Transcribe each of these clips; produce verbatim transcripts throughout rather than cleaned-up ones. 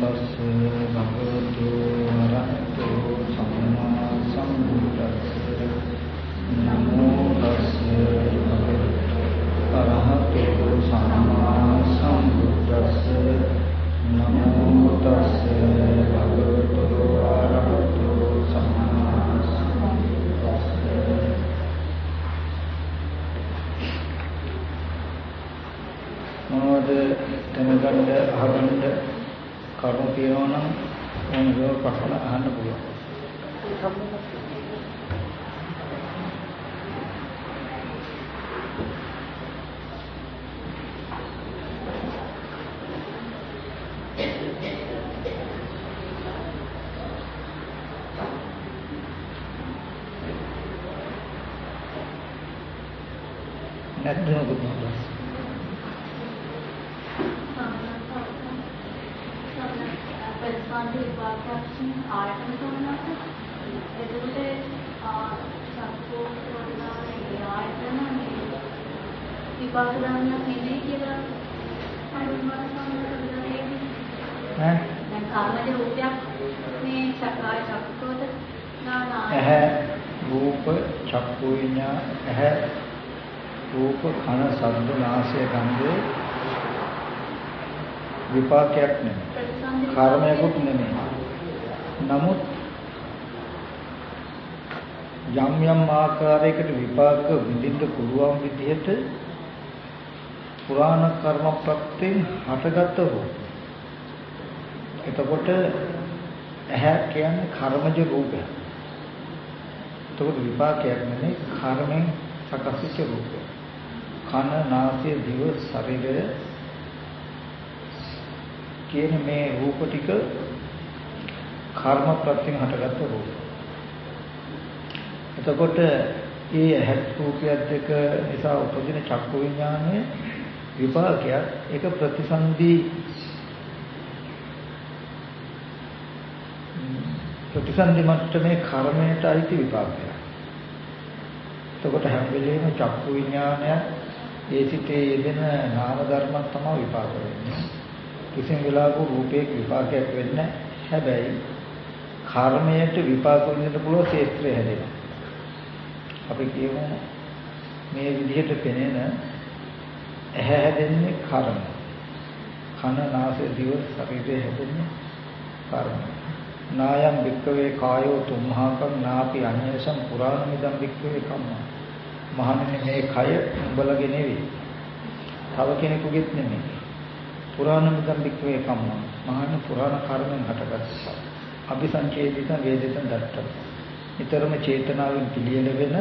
තස්ස භගවතු වරහතෝ සම්මා සම්බුද්දස්ස නමෝ තස්ස භගවතු වරහතෝ සම්මා සම්බුද්දස්ස නමෝ තස්ස භගවතු වරහතෝ සම්මා සම්බුද්දස්ස. මොනවද දැනගන්න අහගන්න කරුණු තියෙනවා නම් ඕනම ප්‍රශ්න අහන්න පුළුවන්. නැත්නම් මොකද? Response vipassana ආයතන සමනස එතකොට සම්පූර්ණ වුණානේ ආයතන මේ විපාක දාන්න නෙමෙයි කියලා හඳුන්වන සම්බන්ධතාවය ඈ දැන් කාමජ රූපයක් මේ චක්කාය චක්කෝද නානා ඇහැ රූප චක්කු විඤ්ඤා ඇහැ රූප කන ශබ්ද නාසය ගන්ධ විපාකයක් නෙමෙයි කර්මයක්වත් නෙමෙයි. නමුත් යම් යම් ආකාරයකට විපාක විඳින්න පුළුවන් විදිහට පුරාණ කර්ම ප්‍රත්‍යයෙන් හටගත්ත රූප. එතකොට ඇහැ කියන්නේ කර්මජ රූපය. එතකොට විපාකයක් නෙමෙයි කර්මෙන් සකස් වෙච්ච රූපය. කන නාසය දිව ශරීරය කියන මේ රූප ටික කර්ම ප්‍රත්‍යයෙන් හටගත්ත රූප. එතකොට ඒ ඇහැ රූපයත් දෙක නිසා උපදින චක්කු විඥානයේ විපාකයක් ඒක ප්‍රතිසන්දි ප්‍රතිසන්දි මට්ටමේ කර්මයට අයිති විපාකයක්. එතකොට හැම වෙලේම චක්කු විඥානය ඒ සිටේ යෙදෙන නාම ධර්ම තමයි විපාක වෙන්නේ. කිසිම වෙලාවක රූපයක විපාකයක් වෙන්නේ හැබැයි කර්මයට විපාක වෙන්න පුළුවන් ක්ෂේත්‍රය හැදෙනවා. අපි කියමු මේ විදිහට පෙනෙන ඇහැ හැදෙන්නේ කර්ම. කන නාසය දිව ශරීරය හැදෙන්නේ කර්ම. නායම් වික්කවේ කායෝ තුම්හාකම් නාපි අඤ්ඤසම් පුරාණමිදම් වික්කවේ කම්ම. මහණෙනි මේ කය උඹලගේ නෙවෙයි. තව කෙනෙකුගේත් නෙමෙයි. පුරාණ මිදම් වික්‍රේ කම්ම මහාන පුරාණ කර්මෙන් හටගත්තා. අபிසංචේදිත වේදිත දත්ත. ඊතරම චේතනාවෙන් පිළියෙල වෙන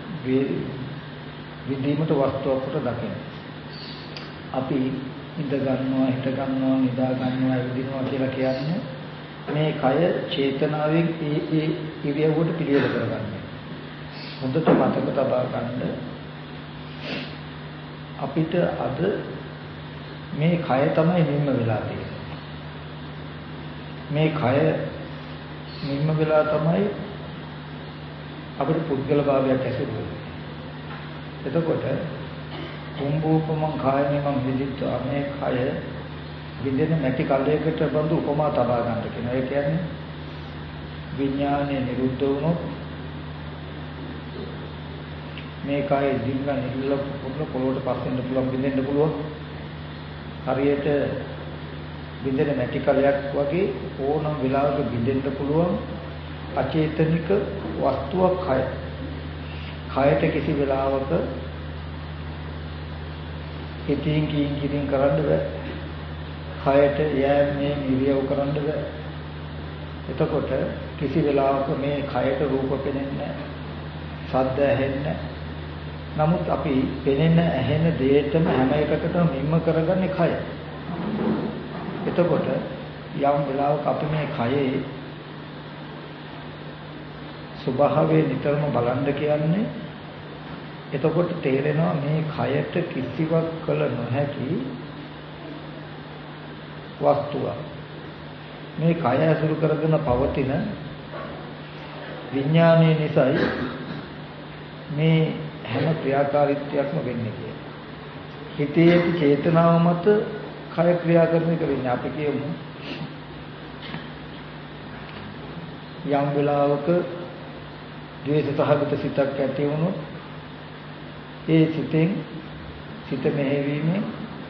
විදීමට වස්තුවක් කොට දකින්න. අපි ඉඳ ගන්නවා, හිට ගන්නවා, නිදා ගන්නවා, විදිනවා කියලා කියන්නේ මේ කය චේතනාවෙන් ඒ ඒ ඉරියව්වට පිළියෙල කරගන්නේ. හොඳට මතක තබා ගන්න. අපිට අද මේ කය තමයි නිම්ම වෙලා තියෙන්නේ. මේ කය නිම්ම වෙලා තමයි අපිට පුද්ගල භාවයක් ඇසුරු වෙන්නේ. එතකොට කුම්භූපමං කායමං විදිත්වා මේ කය විදින නැති කල්යකට බඳු උපමා තබා ගන්න කියනවා. ඒ කියන්නේ විඥානය නිරුද්ධ වුණොත් මේ කය දින්න නිල්ල පොළොවට පස්සෙන්න පුළුවන් බින්දෙන්න පුළුවන්. හරියට බින්දෙන නැටි කලයක් වගේ ඕනම වෙලාවක බින්දෙන්න පුළුවන් අචේතනික වස්තුවක් කය. කයට කිසි වෙලාවක ඉතින් කියින් කියින් කරන්න බෑ. කයට යෑමේ නිරියව කරන්න බෑ. එතකොට කිසි වෙලාවක මේ කයට රූප පෙනෙන්නේ නැහැ. ශබ්ද ඇහෙන්නේ නැහැ. නමුත් අපි පෙනෙන ඇහෙන දෙයටම හැම එකකටම නිම්ම කරගන්නේ කය. එතකොට යම් වෙලාවක අපි මේ කයේ ස්වභාවය නිතරම බලන්න කියන්නේ එතකොට තේරෙනවා මේ කයට කිසිවක් කළ නොහැකි වස්තුවක්. මේ කය ඇසුරු කරගෙන පවතින විඥානයේ නිසායි මේ හැම ක්‍රියාකාරීත්වයක්ම වෙන්නේ කියලා. හිතේ චේතනාව මත කය ක්‍රියා කරන එක වෙන්නේ. අපි කියමු යම් වෙලාවක ද්වේෂ සහගත සිතක් ඇති වුණොත් ඒ සිතෙන් සිත මෙහෙවීමෙන්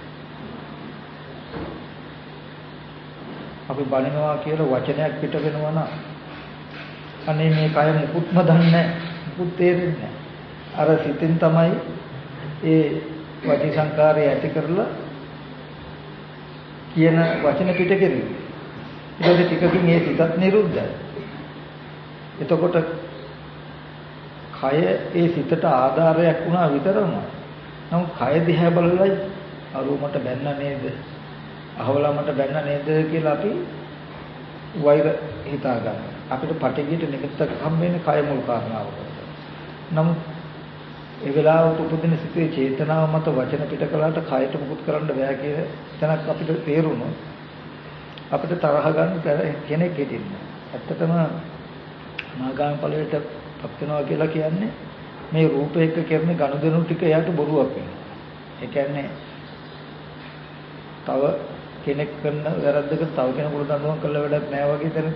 අපි බලනවා කියලා වචනයක් පිට වෙනවා නම් අනේ මේ කය මුකුත්ම දන්නේ මුකුත් තේරෙන්නේ අර සිතෙන් තමයි ඒ වචී සංකාරය ඇති කරලා කියන වචන පිට කෙරෙන්නේ. ඊට පස්සේ ටිකකින් ඒ සිතත් නිරුද්ධයි. එතකොට කය ඒ සිතට ආධාරයක් වුණා විතරම. නමුත් කය දිහා බලලයි අරුමට බැන්න නේද? අහවලා මට බැන්න නේද කියලා අපි වෛර හිතා ගන්නවා. අපිට පටිගියට නිමිත්තක් හම් වෙන්නේ කය මුල් කාරණාවකට. නමුත් ඒ වෙලාවට උපදින සිතේ චේතනාව මත වචන පිට කළාට කයට මුකුත් කරන්න බෑ කියන තැනක් අපිට තේරුණොත් අපිට තරහ ගන්න කෙනෙක් හිටින්න. ඇත්තටම මාගාම ඵලයට පත් වෙනවා කියලා කියන්නේ මේ රූපයක කරන ගනුදෙනු ටික එයාට බොරුවක් වෙනවා. ඒ කියන්නේ තව කෙනෙක් කරන වැරද්දකට තව කෙනෙකුට දඬුවම් කළා වැඩක් නෑ වගේ තැනක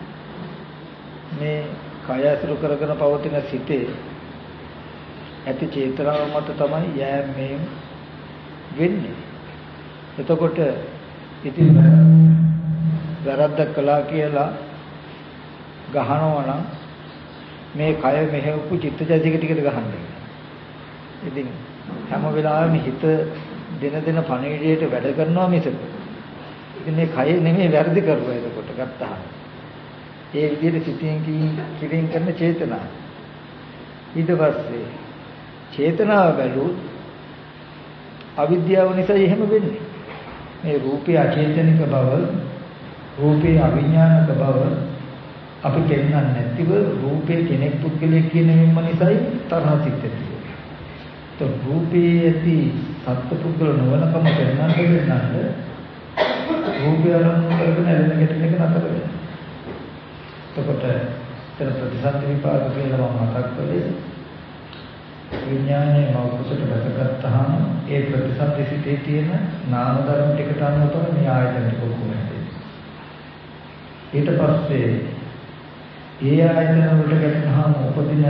මේ කය අසුර කරගෙන පවතින සිතේ ඇති චේතනාව මත තමයි යෑම මේ වෙන්නේ. එතකොට ඉතින් වැරද්දක් කළා කියලා ගහනවා නම් මේ කය මෙහෙවපු චිත්තජයතික ටිකට ගහන්නේ. ඉතින් හැම වෙලාවෙම හිත දින දින පණිවිඩයට වැඩ කරනවා මිසක ඉතින් මේ කය නෙමෙයි වැරදි කරුවා එතකොට ගත්තා. ඒ විදිහට සිතින් කිරින් කරන චේතනාව. ඊට පස්සේ චේතනාව බැලුවොත් අවිද්‍යාව නිසා එහෙම වෙන්නේ. මේ රූපේ අචේතනික බව, රූපේ අවිඥානික බව අපි දෙන්නන්නේ නැතිව රූපේ කෙනෙක් පුද්ගලයෙක් කියන මෙම්ම නිසායි තරහ සිත් ඇති වෙන්නේ. તો රූපේ ඇති සත්පුද්ගල නොවනකම දෙන්නන්න දෙන්නන්න රූපය අරමුණු කරගෙන ඇලෙන ගැටෙන එක නතර වෙනවා. එතකොට තර ප්‍රතිසන්දි විපාක කියලා මම මතක් කළේ විඥානයේ මෞකසට දැකගත්තාම ඒ ප්‍රතිසන්දි සිටේ තියෙන නාම ධර්ම ටිකට අනුව තමයි මේ ආයතන ටික කොහොමද. ඊට පස්සේ ඒ ආයතන වලට ගැටෙනාම උපදින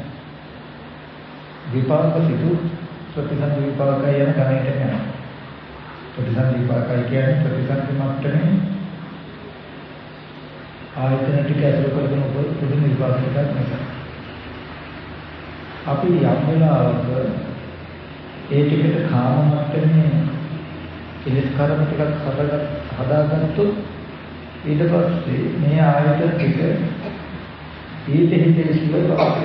විපාක සිදු ප්‍රතිසන්දි විපාකය යන ගණයට යනවා. ප්‍රතිසන්දි විපාකය කියන්නේ ප්‍රතිසන්දි මට්ටමේ ආයතන ටික ඇතුළු කරගෙන උපදින විපාක ටිකක් නෙවෙයි. අපි යම් වෙලාවක ඒ ටිකට කාම මට්ටමේ කෙලෙස් කර්ම ටිකක් හදාගත් හදාගත්තොත් ඊට පස්සේ මේ ආයතන ටික ඊට හිතේ සිවල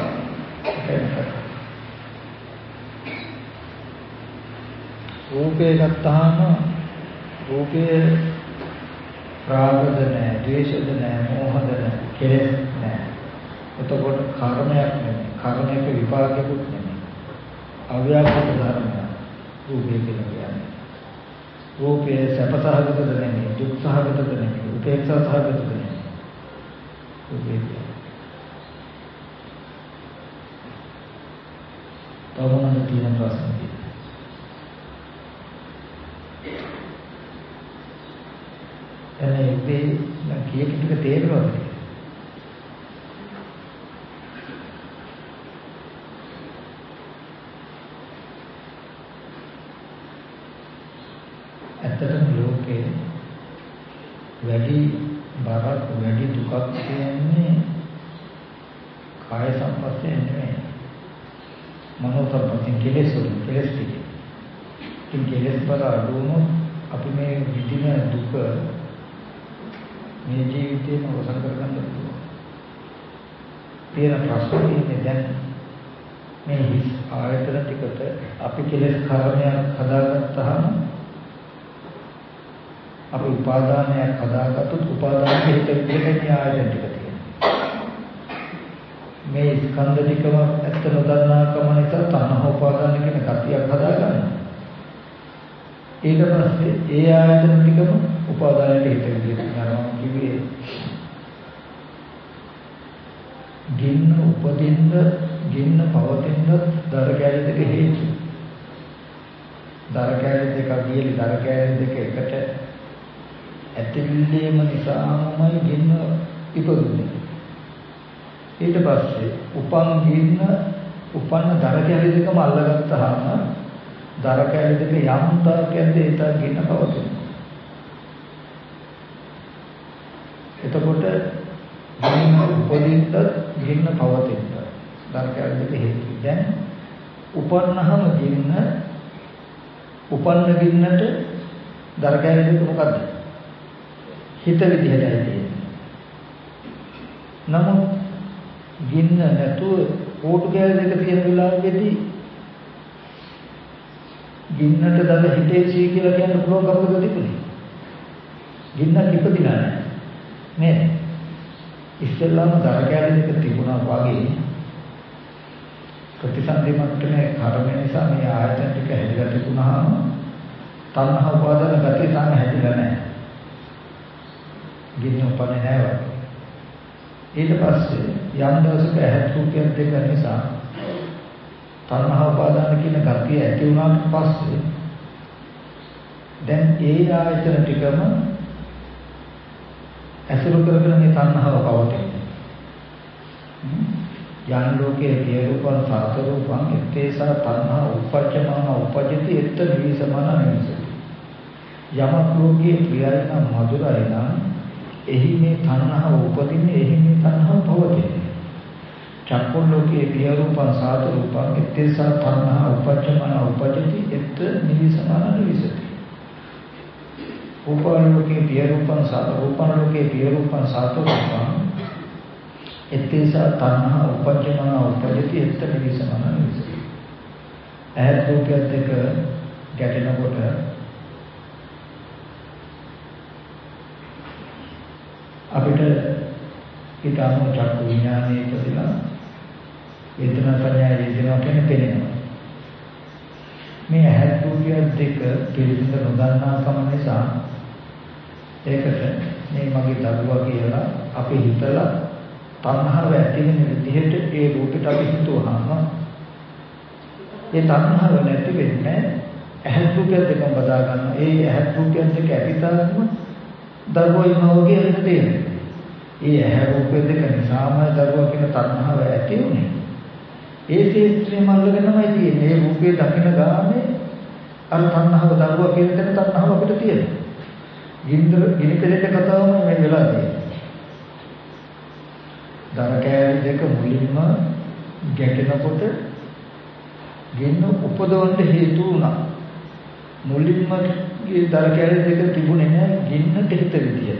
රූපේ ගත්තාම රූපේ රාගද නැහැ, ද්වේෂද නැහැ, මෝහද නැහැ, කෙලෙස් නැහැ. එතකොට කර්මයක් නෙමෙයි, කර්මයක විපාකයකුත් නෙමෙයි. අව්‍යාකෘත ධර්මයක් රූපේ කියලා කියන්නේ. රූපේ සැපසහගතද නෙමෙයි, දුක්සහගතද නෙමෙයි, උපේක්ෂාසහගතද නෙමෙයි. රූපේ තවමන තියෙන ප්‍රශ්න තියෙනවා. එනේ මේ නම් කීයක ටික තේරෙනවද? ඇත්තටම ලෝකේ වැඩි බරක් වැඩි දුකක් කියන්නේ කාය සම්පස්යෙන් නෙමෙයි. මනෝ සම්පස්යෙන් කෙලෙස් වලින් කෙලෙස් ටික. ඉතින් කෙලෙස් බර අඩු වුණොත් අපි මේ විඳින දුක මේ ජීවිතේම අවසන් කරගන්න පුළුවන්. තියෙන ප්‍රශ්නේ දැන් මේ හිස් ආයතන ටිකට අපි කෙලෙස් කර්මයක් හදාගත්තාම අපි උපාදානයක් හදාගත්තොත් උපාදාන හේතු විදිහට ආයතන ටික තියෙනවා. මේ ස්කන්ධ ටිකම ඇත්ත නොදන්නාකම නිසා තණ්හා උපාදාන කියන කතියක් හදාගන්නවා. ඊට පස්සේ ඒ ආයතන ටිකම උපාදානයට හේතු විදිහට යනවා කිව්වේ. ගින්න උපදින්න ගින්න පවතින්න දර කැලි දෙක හේතු. දර කැලි දෙක ගියලි දර කැලි දෙක එකට ඇතිවීම නිසාමයි ගින්න ඉපදුනේ. ඊට පස්සේ උපන් ගින්න උපන්න දර කැලි දෙකම අල්ලගත්තාම දර කැලි දෙක යම් තාක්කද ඒත ගින්න පවතින. එතකොට ගින්න උපදින්නත් ගින්න පවතින්න දර කැලි දෙක හේතු. දැන් උපන්නහම ගින්න උපන්න ගින්නට දර කැලි දෙක මොකද්ද? හිත විදිහටයි තියෙන්නේ. නමුත් ගින්න නැතුව ඕටු කැලි දෙක තියෙන වෙලාවෙදී ගින්නට දර හිතේ සී කියලා කියන්න පුළුවන් කවුද තිබුණේ? ගින්නක් ඉපදිලා නැහැ. නේද? ඉස්සෙල්ලාම දර කැලි දෙක තිබුණා වගේ ප්‍රතිසන්දි මට්ටමේ කර්ම නිසා මේ ආයතන ටික හැදිලා තිබුණාම තණ්හා උපාදාන ගතිය තාම හැදිලා නැහැ. ගින්න උපන්නේ නැහැ වගේ. ඊට පස්සේ යම් දවසක ඇහත් රූපයන් දෙක නිසා තණ්හා උපාදාන කියන ගතිය ඇති වුණාට පස්සේ දැන් ඒ ආයතන ටිකම අසුරු කරගෙන මේ තණ්හාව පවතින්නේ. යන් ලෝකයේ පිය රූපං සාත රූපං ඉත්තේසා තණ්හා උපජ්ජමාන උපජ්ජති එත්ත නිවිසමන නිවිසති. යමක් ලෝකයේ ප්‍රියයි නම් මధుරයි නම් එහි මේ තණ්හාව උපදින්නේ එහි මේ තණ්හාව පවතින්නේ. චක්කුන් ලෝකයේ පිය රූපං සාත රූපං ඉත්තේසා තණ්හා උපජ්ජමාන උපජ්ජති එත්ත නිවිසමන නිවිසති. රූපං ලෝකේ පිය රූපං සාත රූපං ලෝකේ පිය රූපං සාත රූපං එත්තේසා තණ්හා උපජ්ජමන උපජ්ජති එත්ත නිවිසමන නිවිසති. ඇහැ රූපයත් දෙක ගැටෙනකොට අපිට ඊටම චක්කු විඥානයේ ඉපදලා වේදනා සංඥා වේදනා කියන පෙනෙනවා. මේ ඇහැ රූපයත් දෙක පිළිබඳ නොදන්නාකම නිසා ඒකට මේ මගේ දරුවා කියලා අපි හිතලා තණ්හාව ඇති වෙන විදිහට ඒ රූපයට අපි හිතුවාම ඒ තණ්හාව නැති වෙන්නේ ඇහැ රූපය දෙකම බදා ගන්න. ඒ ඇහැ රූපය දෙක ඇතිතාවම දරුවා ඉන්නවා වගේ හිතේ. ඒ ඇහැ රූපය දෙක නිසාම දරුවා කියන තණ්හාව ඇති උනේ. ඒ ශේත්‍රයම අල්ලගෙනමයි තියෙන්නේ. ඒ රූපේ දකින ගානේ අර තණ්හාව දරුවා කියන තැන තණ්හාව අපිට තියෙනවා. ගින්දර ගිනිකලෙට කතාවම මේ වෙලා තියෙන්නේ. දර කෑලි දෙක මුලින්ම ගැටෙනකොට ගින්න උපදවන්න හේතු වුණා. මුලින්ම මේ දර කෑලි දෙක තිබුණේ නැහැ ගින්නට හිත විදියට.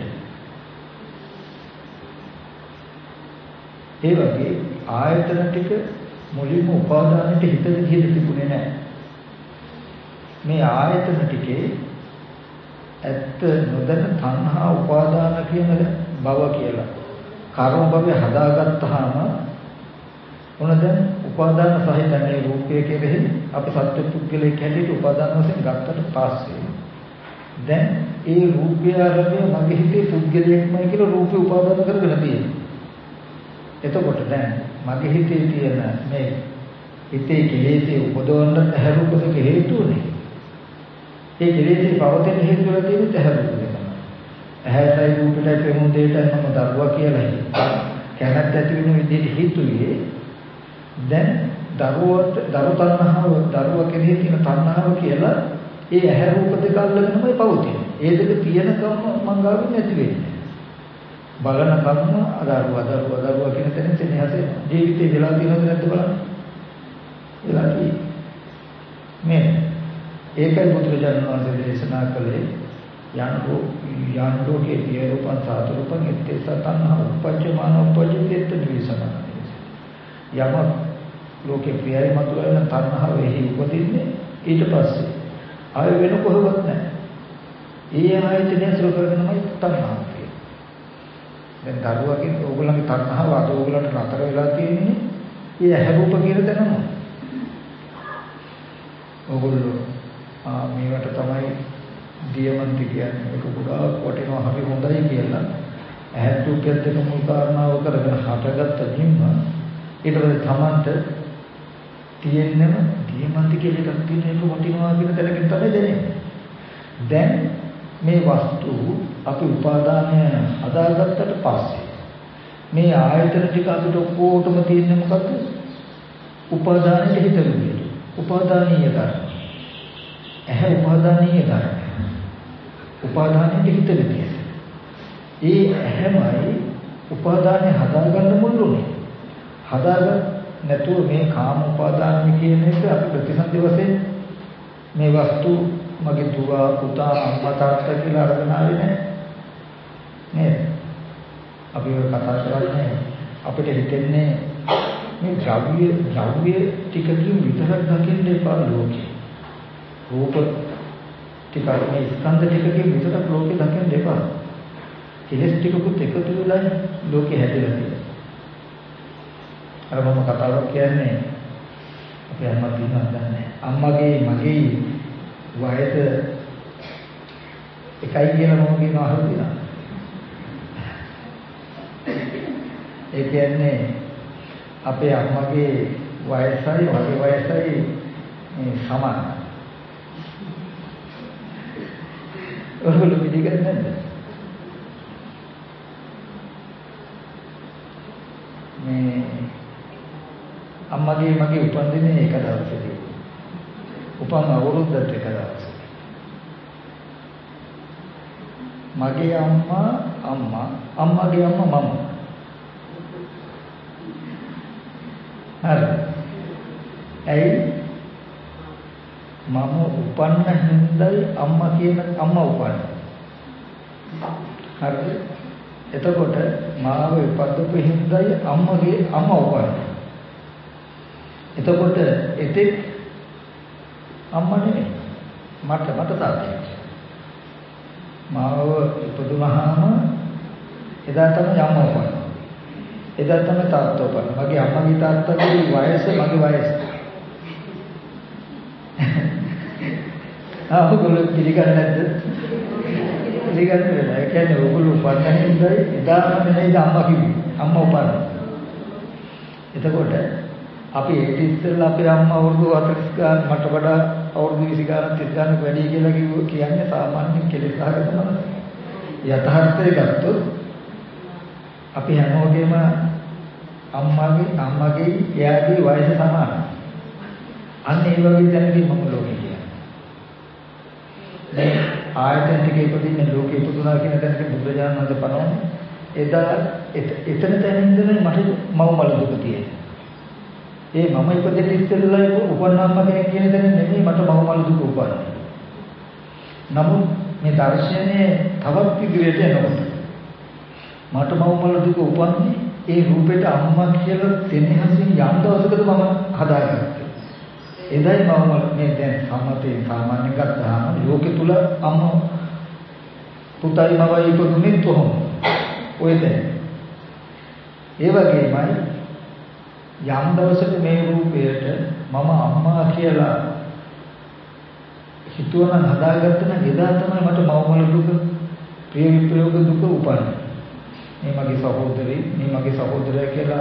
ඒ වගේ ආයතන ටික මුලින්ම උපාදානට හිත විදියට තිබුණේ නැහැ. මේ ආයතන ටිකේ ඇත්ත නොදැන තණ්හා උපාදාන කියන බව කියලා කර්ම භවය හදාගත්තාම මොන දැන් උපාදාන සහිත මේ රූපය කෙරෙහි අපි සත්‍ය පුද්ගලයෙක් හැටියට උපාදාන වශයෙන් ගත්තට පස්සේ දැන් ඒ රූපය ආරම්භය මගේ හිතේ පුද්ගලයෙක්මයි කියලා රූපේ උපාදාන කරගෙන තියෙනවා. එතකොට දැන් මගේ හිතේ තියෙන මේ හිතේ කෙලෙසේ උපදවන්න ඇහැරූපක හේතුනේ. ඒ කෙලෙසේ පවතින හේතු වල තියෙන ඇහැරූපක තමයි. ඇහැටයි රූපයටයි පෙනුන දෙයටයි මම දරුවා කියලා හිතා. කැමැත්ත ඇති වෙන විදිහට හිතුවේ. දැන් දරුවට දරු තණ්හාව දරුවා කෙරෙහි තියෙන තණ්හාව කියලා ඒ ඇහැ රූප දෙක අල්ලගෙනමයි පවතින්නේ. ඒ දෙක තියෙනකම මං ගාවින් නැති වෙන්නේ. බලන කම්ම අදරුවා දරුවා දරුවා කියන තැන තෙනහස ජීවිතේ වෙලා තියෙනවද නැද්ද බලන්න. වෙලා තියෙන්නේ. මේ ඒකයි බුදුරජාණන් වහන්සේ දේශනා කළේ යන්කෝ යන්කෝගේ පිය රූපං සාත රූපං ඉත්තේ සතන්හා උපජ්ජමාන උපජ්ජිතේත් නිවිසමන. යම ලෝකේ ප්‍රියයි මතුවෙන තණ්හාව එහි උපදින්නේ ඊට පස්සේ ආය වෙන කොහෙවත් නැහැ. ඒ ආයතනය සුර කරගෙනමයි තණ්හාව තියෙන්නේ. දැන් දරුවකින් ඕගොල්ලන්ගේ තණ්හාව අද ඕගොල්ලන්ට නතර වෙලා තියෙන්නේ ඒ ඇහැ රූප කියන තැනම. ඕගොල්ලෝ ආ මේවට තමයි දියමන්ති කියන්නේ ඒක ගොඩාක් වටිනවා හරි හොඳයි කියලා ඇහැ රූපයත් දෙක මුල් කාරණාව කරගෙන හටගත්ත නිම්ම ඊට පස්සේ තමන්ට තියෙන්නම දියමන්ති කියලා එකක් තියෙන එක වටිනවා කියන තැනකින් තමයි දැනෙන්නේ. දැන් මේ වස්තු අපි උපාදානය හදාගත්තට පස්සේ මේ ආයතන ටික අපිට ඔක්කොටම තියෙන්නේ මොකද්ද? උපාදානයේ හිත විදියට. උපාදානීය ධර්ම. ඇහැ උපාදානීය ධර්ම. උපාදානයේ හිත විදියට. ඒ ඇහැමයි උපාදානය හදාගන්න මුල්ුනේ. හදාගන්න නැතුව මේ කාම උපාදානය කියන එක අපි ප්‍රතිසන්දි වශයෙන් මේ වස්තු මගේ දුව පුතා අම්මා තාත්තා කියලා අරගෙන ආවේ නැහැ. නේද? අපි ඔය කතා කරන්නේ අපිට හිතෙන්නේ මේ ද්‍රව්‍ය ද්‍රව්‍ය ටිකකින් විතරක් දකින්න එපා ලෝකේ. රූප ටික මේ ස්කන්ධ ටිකකින් විතරක් ලෝකේ දකින්න එපා. කෙලස් ටිකකුත් එකතු වෙලා ලෝකේ හැදෙලා තියෙනවා. අර මම කතාවක් කියන්නේ අපේ අම්මා කියනවා දන්නේ අම්මගේ මගේ වයස එකයි කියලා මම කියනවා අහලා. ඒ කියන්නේ අපේ අම්මගේ වයසයි මගේ වයසයි සමානයි. ඔයගොල්ලෝ පිළිගන්නේ නැද්ද? මේ අම්මගේ මගේ උපන්දිනේ එක දවසේදී. උපන් අවුරුද්දට එක දවසක්. මගේ අම්මා අම්මා අම්මගේ අම්මා මම. හරි. ඇයි මම උපන්න හින්දායි අම්මා කියන අම්මා උපන්නේ. හරිද? එතකොට මාව ඉපදපු හින්දායි අම්මගේ අම්මා උපන්නේ. එතකොට එතෙක් අම්මා නෙමෙයි. මට මට තාත්තයි. මාව ඉපදුනහම එදා තමයි අම්මා උපන්නේ. එදා තමයි තාත්තා උපන්නේ. මගේ අම්මගේ තාත්තගේ වයස මගේ වයස. ආ ඔයගොල්ලෝ පිළිගන්නේ නැද්ද? පිළිගන්නේ නැහැ. ඒ කියන්නේ ඔයගොල්ලෝ උපන්න හින්දායි එදාම නෙමෙයි අම්මා කිව්වේ. අම්මා උපන්නේ. එතකොට අපි ඒක ඉස්සෙල්ලා අපේ අම්මා අවුරුදු හතළිස් ගාන මට වඩා අවුරුදු විසි ගානක් තිස් ගානක් වැඩි කියලා කිව්ව කියන්නේ සාමාන්‍ය කෙලෙස් ආගමන යථාර්ථය ගත්තොත් අපි හැමෝගෙම අම්මාගේ අම්මගේ එයාගේ වයස සමානයි. අන්න ඒ වගේ දැනකින් මම ලෝකේ කියන්නේ. දැන් ආයතන ටික ඉපදින්න ලෝකේ ඉපදුනා කියන දැනක බුදුරජාණන් වහන්සේ පනවන්නේ එදා එතන තැන ඉඳලා මට මව මල දුක තියෙනවා. ඒ මම ඉපදෙන්න ඉස්සෙල්ලා උපන්නාම්ම කෙනෙක් කියන දේ නෙමෙයි මට මවමල් දුක උපන්නේ. නමුත් මේ දර්ශනයේ තවත් ඉදිරියට යනකොට මට මවමල් දුක උපන්නේ ඒ රූපෙට අම්මා කියලා තෙන්නහසින් යම් දවසකද මම හදාගත්තා. එදයි මවමල් මේ දැන් සම්මතේ සාමාන්‍ය ගත්තාම ලෝකෙ තුල අම්මා පුතයි මවයි ඉපදුනේ කොහොමද? ඔය දැන් ඒ වගේමයි යම් දවසක මේ රූපයට මම අම්මා කියලා හිතුවනම් හදාගත්ත නම් එදා තමයි මට මවමල දුක ප්‍රිය විප්‍රයෝග දුක උපන්නේ. මේ මගේ සහෝදරී මේ මගේ සහෝදරයා කියලා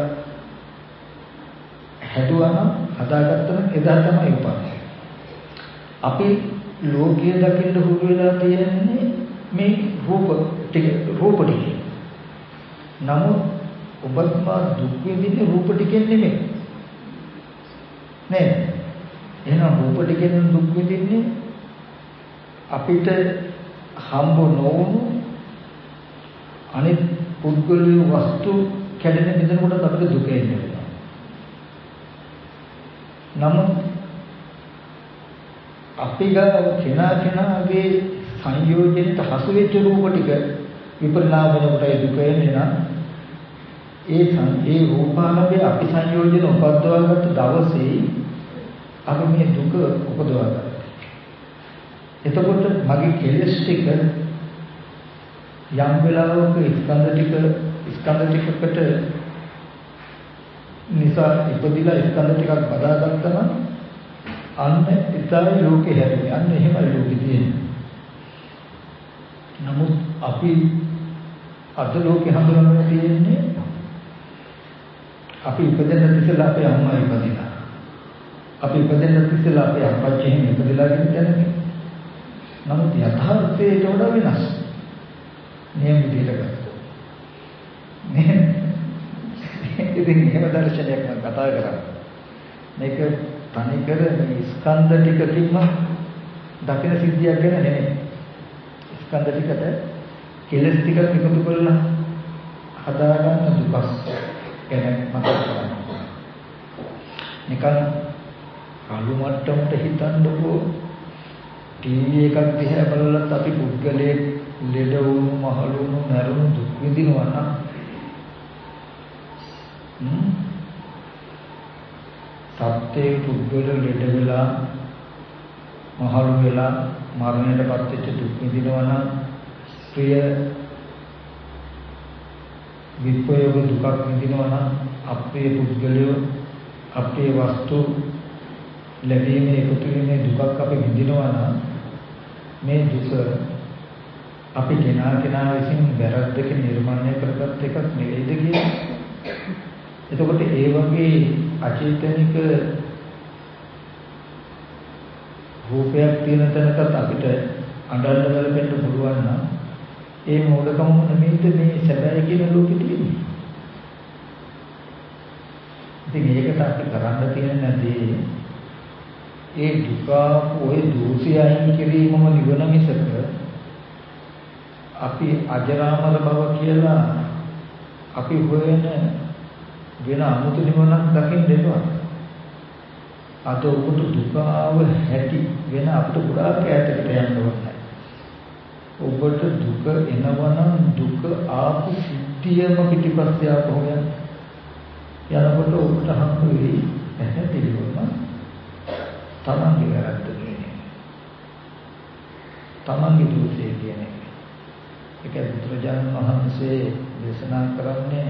හැදුවනම් හදාගත්ත නම් එදා තමයි උපන්නේ. අපි ලෝකයේ දකින්න හුරු වෙලා තියෙන්නේ මේ රූප ටික රූප ටික. නමුත් ඔබත් මා දුක් විඳින්නේ රූප ටිකෙන් නෙමෙයි. නේද? එහෙනම් රූප ටිකෙන් දුක් විඳින්නේ අපිට හම්බ නොවුණු අනිත් පුද්ගලික වස්තු කැඩෙන බිඳනකොට අපිට දුක එනවා. නමුත් අපි ගාව කෙනා කෙනාගේ සංයෝජනයට හසු වෙච්ච රූප ටික විපරිණාම වෙනකොට ඒ දුක එන්නේ නම් ඒ ඒ රූපානගේ අපි සංයෝජන උපද්දවාගත්ත දවසේ අපි මේ දුක උපදවා ගන්නවා. එතකොට මගේ කෙලෙස් ටික යම් වෙලාවක ස්කන්ධ ටික ස්කන්ධ ටිකකට නිසා ඉපදිලා ස්කන්ධ ටිකක් බදාගත්තා නම් අන්න ඉතාලි ලෝකේ හැදෙන්නේ. අන්න එහෙමයි ලෝකෙ තියෙන්නේ. නමුත් අපි අද ලෝකේ හඳුනගන්න තියෙන්නේ අපි ඉපදෙන්න ඉස්සෙල්ලා අපේ අම්මා ඉපදිලා. අපි ඉපදෙන්න ඉස්සෙල්ලා අපේ අප්පච්චි එහෙම ඉපදලා ඉඳන්නේ. නමුත් යථාර්ථයට වඩා වෙනස්. නියම විදිහට ගත්තොත්. නේ ඉතින් එහෙම දර්ශනයක් මම කතා කරා. මේක තනිකර මේ ස්කන්ධ ටිකකින්ම දකින සිද්ධියක් ගැන නෙමෙයි. ස්කන්ධ ටිකට කෙලස් ටික එකතු කරලා හදාගන්න දුකක් ගැන මතක් කරගන්න. නිකන් අලු මට්ටමට හිතන්නකෝ ටීවී එකක් දිහා බලලත් අපි පුද්ගලයේ ලෙඩ වුණු මහලු වුණු නරුණු දුක් විඳිනවා නම් හ්ම් සත්‍යයේ පුද්ගල ලෙඩ වෙලා මහලු වෙලා මරණයටපත් වෙච්ච දුක් විඳිනවා නම් ප්‍රිය විපයෝග දුකක් විඳිනවා නම් අපේ පුද්ගලයෝ අපේ වස්තු ලැබීමේ එකතු වීමේ දුකක් අපි විඳිනවා නම් මේ දුක අපි කෙනා කෙනා විසින් වැරද්දක නිර්මාණය කරගත් එකක් නෙවෙයිද කියලා. එතකොට ඒ වගේ අචේතනික රූපයක් තියෙන තැනකට අපිට අඬන්න බලපෙන්න පුළුවන් නම් ඒ මොඩකම නෙමෙයිද මේ සැබෑ කියන ලෝකෙ තියෙන්නේ. ඉතින් ඒකට අපි කරන්න තියෙන දේ ඒ දුක ඔය දෝෂයයින් කිරීමම නිවන මිසක අපි අජරාමර බව කියලා අපි හොයන වෙන 아무තු නිවනක් දකින්න දෙපා. අද ඔබට දුක ආව හැටි වෙන අපිට ගොඩාක් ඈතකට යන්න ඕනේ. ඔබට දුක එනවනම් දුක ආපු සිද්ධියම පිටිපස්සේ ආපහු යන යනකොට ඔබට හම්බ වෙයි පැහැදිලිවම තමන්ගේ වැරද්ද කියන්නේ. තමන්ගේ දෝෂය කියන්නේ. ඒක බුදුරජාණන් වහන්සේ දේශනා කරන්නේ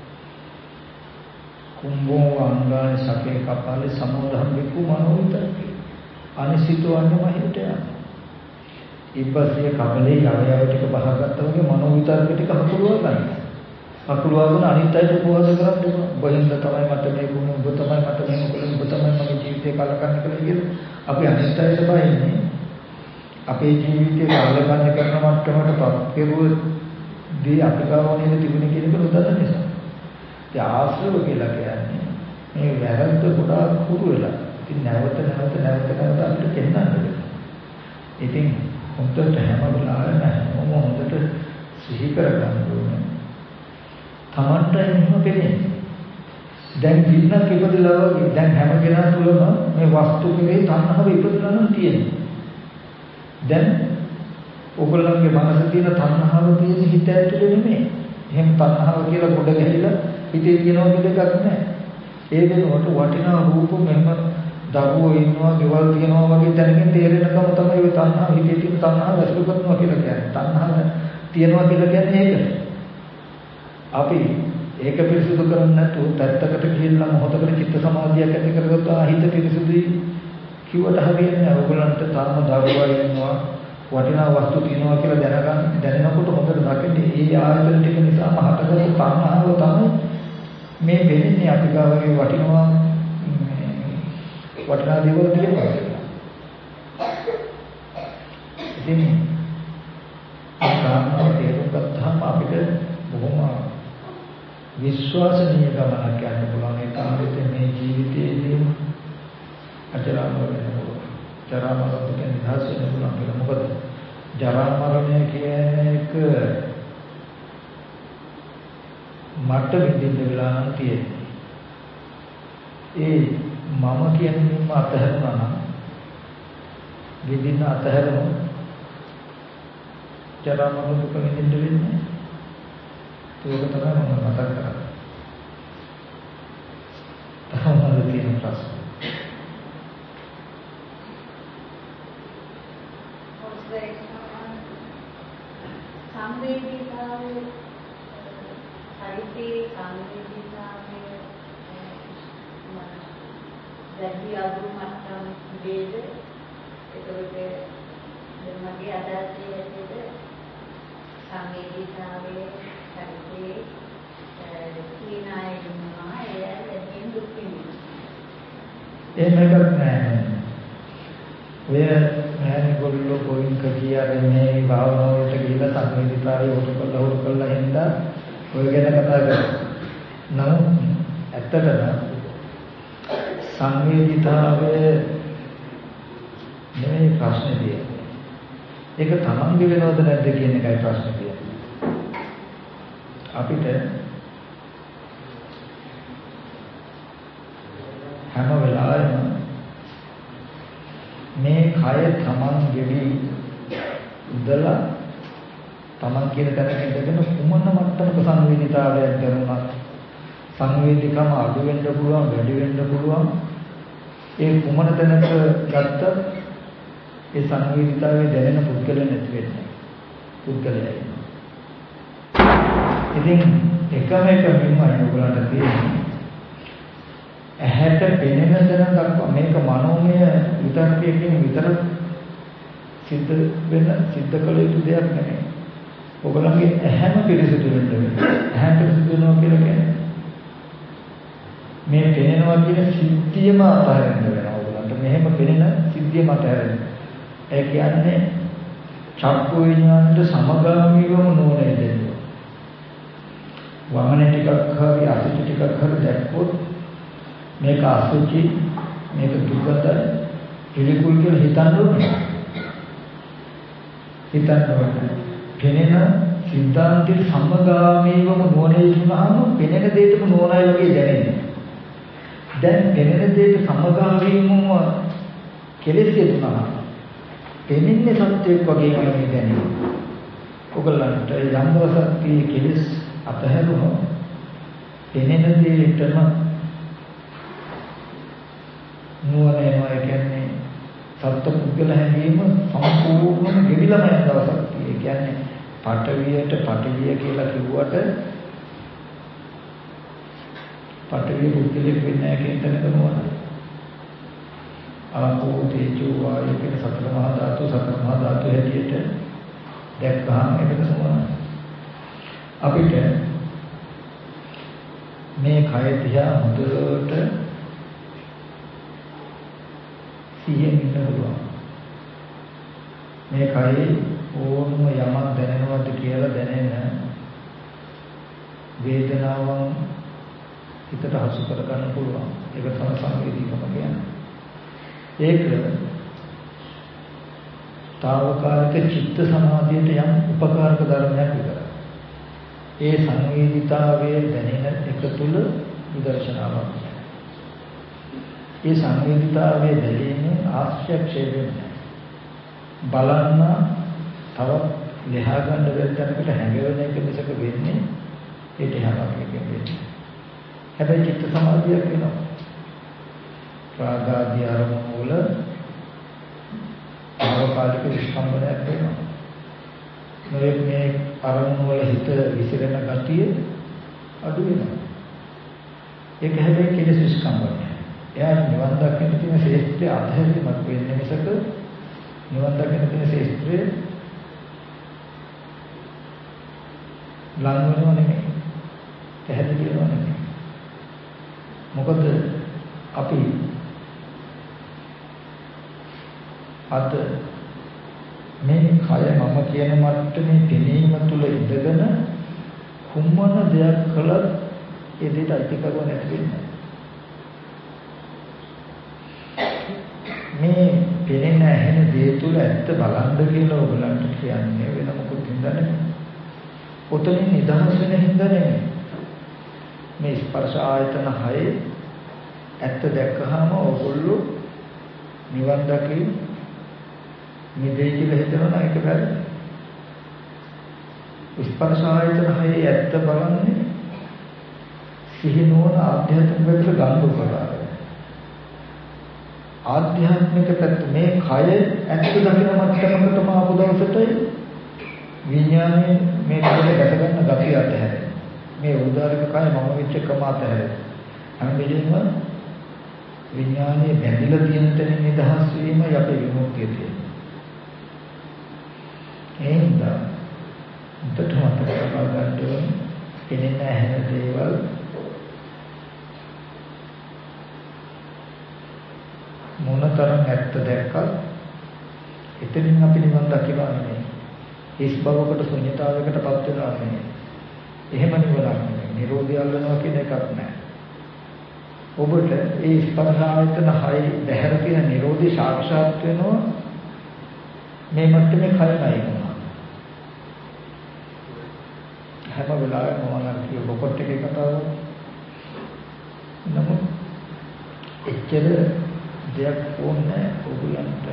කුම්භෝ අංගානි සකේ කපාලේ සමෝධම් විකු මනෝවිතරකේ අනිසිතෝ අන්නමහිට යන. ඉබ්බසිය කබලේ යවයව ටික බහගත්තා වගේ මනෝවිතරක ටික හකුරුවා ගන්න. හකුරුවාගෙන අනිත් අයට උපවාස කරන්න ඕන. බොහින්ද තමයි මට මේ ගුණ ඔබ තමයි මට මේ මොකද ඔබ තමයි මගේ ජීවිතේ කලකන්න කියලා කියන අපි අනිත් අයට බයින්නේ. අපේ ජීවිතේ කලකන්න කරන මට්ටමටපත් කෙරුවොත් දී අපි ගාවනේ තිබුණේ කියන එක උදන්න නිසා. ඒ ආශ්‍රව කියලා කියන්නේ මේ වැරද්ද ගොඩාක් හුරු වෙලා. ඉතින් නැවත නැවත නැවත නැවත අපිට පෙන්වන්න. ඉතින් හොඳට හැම වෙලාවෙම හැමෝම හොඳට සිහි කරගන්න ඕනේ. තමන්ට එහෙම පෙනේ. දැන් දින්නක් ඉපදලා වගේ දැන් හැම කෙනා තුළම මේ වස්තු කෙරේ තණ්හාව ඉපදලා නම් තියෙනවා. දැන් ඔයගොල්ලන්ගේ මනසේ තියෙන තණ්හාව තියෙන හිත ඇතුලේ නෙමෙයි. එහෙම තණ්හාව කියලා පොඩ ගහලා හිතේ තියෙනවා කියලා එකක් නැහැ. ඒ වෙනුවට වටිනා රූප මෙහෙම දරුවෝ ඉන්නවා, ගෙවල් තියෙනවා වගේ දැනගෙන තේරෙනකම තමයි ඔය තණ්හාව හිතේ තියෙන තණ්හාව ඇසුරු කරනවා කියලා කියන්නේ. තණ්හාව තියෙනවා කියලා කියන්නේ ඒක. අපි ඒක පිරිසුදු කරන්නේ නැතුව පැත්තකට ගිහිල්ලා මොහොතකට චිත්ත සමාධියක් ඇති කරගත්තා හිත පිරිසුදුයි කිව්වට හරියන්නේ නැහැ. ඔයගොල්ලන්ට තාම දරුවා ඉන්නවා, වටිනා වස්තු තියෙනවා කියලා දැනගන්න දැනෙනකොට හොඳට දකින්නේ ඒ ආයතන ටික නිසාම හටගත්තු තණ්හාව තමයි මේ වෙන්නේ අපි ගාවගේ වටිනවා වටිනා දේවල් තියෙනවා. ඉතින් ඒ කාරණා තේරුම් ගත්තාම අපිට බොහොම විශ්වාසනීය ගමනක් යන්න පුළුවන්. ඒ කාලෙත් මේ ජීවිතයේදී අජරාමර වෙනවා. ජරා මරණයෙන් නිදහස් වෙන්න පුළුවන් කියලා. මොකද ජරා මරණය කියන එක මට විඳින්න වෙලා නම් තියෙන්නේ. ඒ මම කියන්නේ මම අතහැරුණා නම් විඳින්න අතහැරම ජරා මරණ දුක විඳින්න වෙන්නේ. ඒක තමයි මම මතක් කරන්නේ. තමයි තියෙන ප්‍රශ්න. සංවේදීතාවයේ හරිතේ සංවේදීතාවයේ දැඩි අඳුරු මට්ටම් වේද ඒකට මගේ අදහසේ ඇත්තට සංවේදීතාවයේ හරිතේ සීනාය ඉන්නවා ඒ දැන් දුක් විඳිනවා. එහෙම එකක් නැහැ. ඔය මෑණිගොල්ලෝ පොයින් කකියාරන්නේ භාවනාව වලට ගිහිල්ලා සංවේදීතාවය උරු කළා උරු කළා හින්දා ඔය ගැන කතා කරනවා. නමුත් ඇත්තටම සංවේදීතාවය නෙමෙයි ප්‍රශ්නේ තියෙන්නේ. ඒක තමන්ගේ වෙනවද නැද්ද කියන එකයි ප්‍රශ්නේ තියෙන්නේ. අපිට හැම වෙලාවෙම මේ කය තමන් ගෙවි ඉඳලා තමන් කියන තැනක ඉඳගෙන කුමන මට්ටමක සංවේදීතාවයක් දරුණා සංවේදීකම අඩු වෙන්න පුළුවන් වැඩි වෙන්න පුළුවන් ඒ කුමන තැනක ගත්තත් ඒ සංවේදීතාවයේ දැනෙන පුද්ගලයා නැති වෙන්නේ පුද්ගලයා ඉතින් එකම එක මෙන්නයි ඔයගොල්ලන්ට තියෙන්නේ ඇහැට පෙනෙන දන දක්වා මේක මනෝමය විතරකයෙන් විතර සිද්ධ වෙන සිද්ධ කළ යුතු දෙයක් නෙමෙයි. ඔයගොල්ලන්ගේ ඇහැම පිරිසිදු වෙන්න ඕනේ. ඇහැ පිරිසිදු වෙනවා කියලා කියන්නේ මේ පෙනෙනවා කියන සිද්ධියම අතහරින්න වෙනවා ඔයගොල්ලන්ට. මෙහෙම පෙනෙන සිද්ධියම අතහරින්න. ඒ කියන්නේ චක්කු විඤ්ඤාණයට සමගාමීවම නොවනේ දෙන්නේ. වමනේ ටිකක් හරි අසුචි ටිකක් හරි දැක්කොත් මේක අසුචි මේක දුක්ඛයි පිළිකුල් කියලා හිතන්න ඕනේ. හිතන්න ඕනේ. පෙනෙන සිද්ධාන්තයේ සමගාමීවම නොවනේ වුණාම පෙනෙන දෙයකම නොවනයි වගේ දැනෙන්නේ. දැන් පෙනෙන දෙයක සමගාමීවම කෙලෙස් යදුනා. පෙනෙන්නේ සත්‍යයක් වගේ වගේ දැනෙන්නේ. ඔයගලන්ට යම් දවසක් මේ කෙලෙස් අතහැරුණොත් පෙනෙන දෙයටම නුවණේනවා කියන්නේ සත්පුද්ගල හැඟීම සම්පූර්ණයෙන්ම ගෙවිලම යන දවසක්. ඒ කියන්නේ පඨවියට පඨවිය කියලා කිව්වට පඨවිය පුද්ගලෙක් වෙන්නේ නැහැ කියන තැනක නුවණ. ආපෝ තේජෝ වායෝ කියන සතර මහා ධාතු සතර මහා ධාතු හැටියට දැක්කහම ඒකට සමාන. අපිට මේ කය දිහා හොඳට සිහියෙන් ඉන්න පුළුවන්. මේ කයේ ඕනම යමක් දැනෙනවද කියලා දැනෙන වේදනාවන් හිතට හසු කර ගන්න පුළුවන්. ඒක තමයි සංවේදීකම කියන්නේ. ඒක తాවකාලික චිත්ත සමාධියට යම් උපකාරක ධර්මයක් විතරයි. ඒ සංවේදීතාවයේ දැනෙන එක තුල විදර්ශනාවක්. ඒ සංවේදීතාවයේ දැලීමෙන් ආශ්‍රය වෙන්නේ බලන්න තව ලෙහා ගන්න බැරි තැනකට හැඟෙන එක මිසක වෙන්නේ ඒක හැමෝම කියන්නේ. හැබැයි චිත්ත සමාධියක් වෙනවා. රාගාදී අරමුණු වල ආවකාලික විස්කම්බනයක් වෙනවා. මේ මේ අරමුණු වල හිත විසිරෙන ගතිය අඩු වෙනවා. ඒක හැබැයි කෙලෙස් විස්කම්බනය. එයා නිවන් දකින්න තියෙන ශේෂ්ත්‍රය අධහැරීමක් වෙන්නේ මිසක නිවන් දකින්න තියෙන ශේෂ්ත්‍රය ලං වෙනව නෙමෙයි. පැහැදිලි වෙනව නෙමෙයි. මොකද අපි අද මේ කය මම කියන මට්ටමේ තැනීම තුල ඉඳගෙන කුමන දෙයක් කළත් ඒ දෙයට අයිතිකරුව නැති වෙන්නේ. මේ පෙනෙන ඇහෙන දේ තුල ඇත්ත බලන්න කියලා ඔයගලන්ට කියන්නේ වෙන මොකද හින්දානේ. ඔතනින් නිදහස් වෙන හින්දා නෙමෙයි. මේ ස්පර්ශ ආයතන හයේ ඇත්ත දැක්කහම ඔයගොල්ලෝ නිවන් දකින්න නිදේ කියලා හිතනවා ඒක වැරදි. ස්පර්ශ ආයතන හයේ ඇත්ත බලන්නේ සිහි නොවන ආධ්‍යාත්මික පැත්තට ගන්න උපකාරය. ආධ්‍යාත්මික පැත්ත මේ කය ඇත්ත දකින මට්ටමකටම ආපු දවසට විඥානයේ මේ කයේ දැක ගන්න ගතිය අතහැරෙනවා. මේ උදාරික කය මම වෙච්ච කම අතහැරෙනවා. හැම වෙලෙම විඥානයේ බැඳිලා තියෙන තැන නිදහස් වීමයි අපේ විමුක්තිය තියෙන්නේ. එහෙනම් උන්ට මතක තබා ගන්න ඕනේ පෙනෙන ඇහෙන දේවල් මොනතරම් ඇත්ත දැක්කත් එතනින් අපි නිවන් දකිනවා නෙමෙයි. හිස් බවකට ශුන්‍යතාවයකටපත් වෙනවා නෙමෙයි. එහෙම නිවනක් නෙමෙයි. නිරෝධය අල්ලනවා කියන එකක් නෑ. ඔබට ඒ ස්පර්ශ ආයතන හය බැහැර තියෙන නිරෝධي සාක්ෂාත් වෙනවා මේ මට්ටමේ කය නැයිනවා. හැම වෙලාවෙම මොනවා කියව බොකොට් එකේ කතාව. නමුත් එච්චර දෙයක් ඕනේ ඔයගලන්ට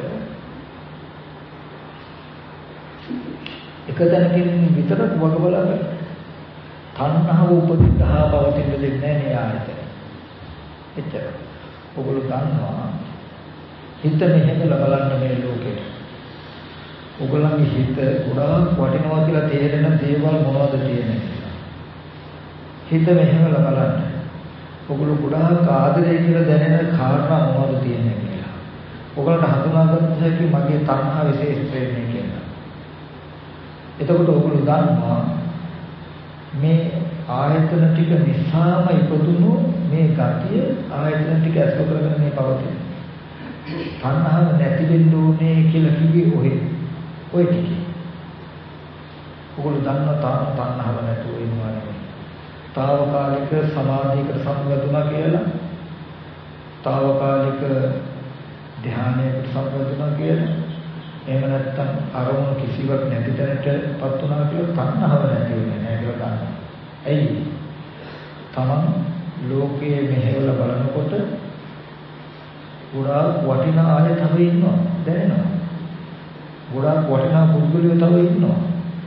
එක දැනකින් විතරක් වග බලන්න. තණ්හාව උපදිනා පවතින දෙන්නේ නැහැ නේ ආයතන. එච්චර. ඔයගොල්ලෝ දන්නවා හිත මෙහෙම බලන්න මේ ලෝකෙට. ඔයගොල්ලන්ගේ හිත ගොඩාක් වටිනවා කියලා තේරෙන දේවල් මොනවද තියෙන්නේ කියලා. හිත මෙහෙම බලන්න. ඔයගොල්ලෝ ගොඩාක් ආදරය කියලා දැනෙන කාරණා මොනවද තියෙන්නේ කියලා. ඔයගොල්ලන්ට හඳුනා ගන්න හැකි මගේ තණ්හා විශේෂ ප්‍රේමය කියලා. එතකොට ඔයගොල්ලෝ දන්නවා මේ ආයතන ටික නිසාම ඉපදුණු මේ ගතිය ආයතන ටික ඇසුර කරගෙන මේ පවතින. තණ්හාව නැති වෙන්න ඕනේ කියලා කිව්වේ ඔය ඔය ටික. ඔයගොල්ලෝ දන්නවා තාම තණ්හාව නැතුව ඉන්නවා නෙමෙයි. తాවකාලික සමාධියකට සම්බන්ධුණා කියලා. తాවකාලික ධානයකට සම්බන්ධුණා කියලා. එහෙම නැත්නම් අරමුණු කිසිවක් නැති තැනටපත් වුණා කියලා තණ්හාව නැති වෙන්නේ නැහැ කියලා ගන්නවා. ඇයි? තමන් ලෝකයේ මෙහෙवला බලනකොට ගොඩාක් වටිනා අය තව ඉන්නවා දැනෙනවා. ගොඩාක් වටිනා පුද්ගලයෝ තව ඉන්නවා.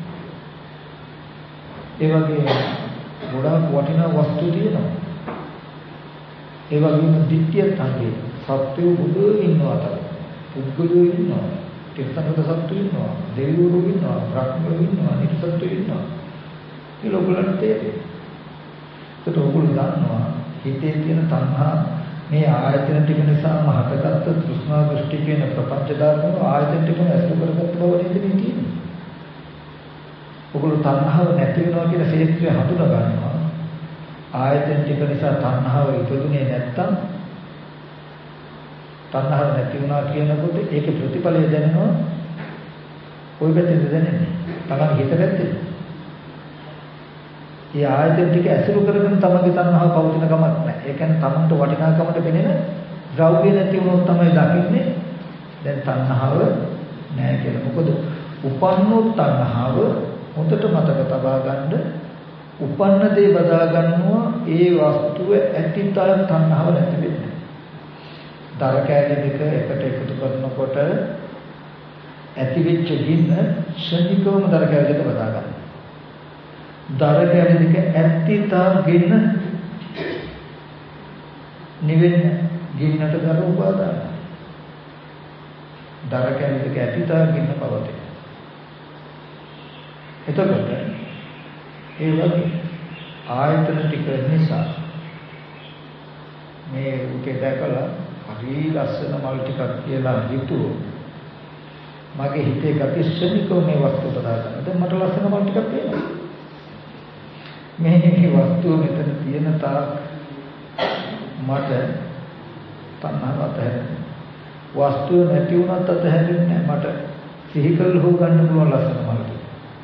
ඒ වගේ ගොඩාක් වටිනා වස්තු තියෙනවා. ඒ වගේම දිට්ඨියත් අංගේ සත්‍යෝ බුදු ඉන්නවා තව. පුද්ගලයෝ ඉන්නවා. තිරසංගත සත්තු ඉන්නවා, දෙවිවරු ඉන්නවා, බ්‍රහ්මයෝ ඉන්නවා, නිර්සත්තු ඉන්නවා. ඒ ලෝකවලට තේරෙන්නේ. ඒකට ඔයගොල්ලෝ දන්නවා හිතේ තියෙන තණ්හා මේ ආයතන ටික නිසාම හටගත්ත තෘෂ්ණා දෘෂ්ටි කියන ප්‍රපංච ධර්ම ආයතන ටිකම ඇසුරු කරගත්ත බව නේද මේ තියෙන්නේ. ඔයගොල්ලෝ තණ්හාව නැති වෙනවා කියන ශේත්‍රය හඳුනා ගන්නවා. ආයතන ටික නිසා තණ්හාව ඉපදුනේ නැත්තම් තණ්හාව නැති වුණා කියනකොට ඒකේ ප්‍රතිඵලය දැනෙනවා. කොයි පැත්තේද දැනෙන්නේ? තමන් හිත පැත්තේ. ඒ ආයතන ටික ඇසුරු කරගෙන තමන්ගේ තණ්හාව පවතින කමක් නැහැ. ඒ කියන්නේ තමන්ට වටිනාකමට පෙනෙන ද්‍රව්‍ය නැති වුණොත් තමයි දකින්නේ දැන් තණ්හාව නැහැ කියලා. මොකද උපන්නෝ තණ්හාව හොඳට මතක තබා ගන්න උපන්න දේ බදා ගන්නවා ඒ වස්තුව ඇතිතර තණ්හාව නැති වෙන්නේ. දර කෑලි දෙක එකට එකතු කරනකොට ඇතිවෙච්ච ගින්න ශනිකවම දර කෑලි දෙක බදා ගන්නවා. දර කෑලි දෙක ඇතිතා ගින්න නිවෙන්න ගින්නට දර උපාදාන. දර කෑලි දෙක ඇතිතා ගින්න පවතේ. එතකොට ඒ වගේ ආයතන ටික නිසා මේ උකේ දැකලා හරි ලස්සන මල් ටිකක් කියලා හිතුවෝ මගේ හිතේ ගති ශනිකව මේ වස්තුව බදා ගන්න. දැන් මට ලස්සන මල් ටිකක් පේනවා. මේ වස්තුව මෙතන තියෙන තාක් මට තණ්හාව අතහැරෙන්න. වස්තුව නැති වුණත් අතහැරෙන්නේ නැහැ. මට සිහි කරලා හො ගන්න පුළුවන් ලස්සන මල් ටික.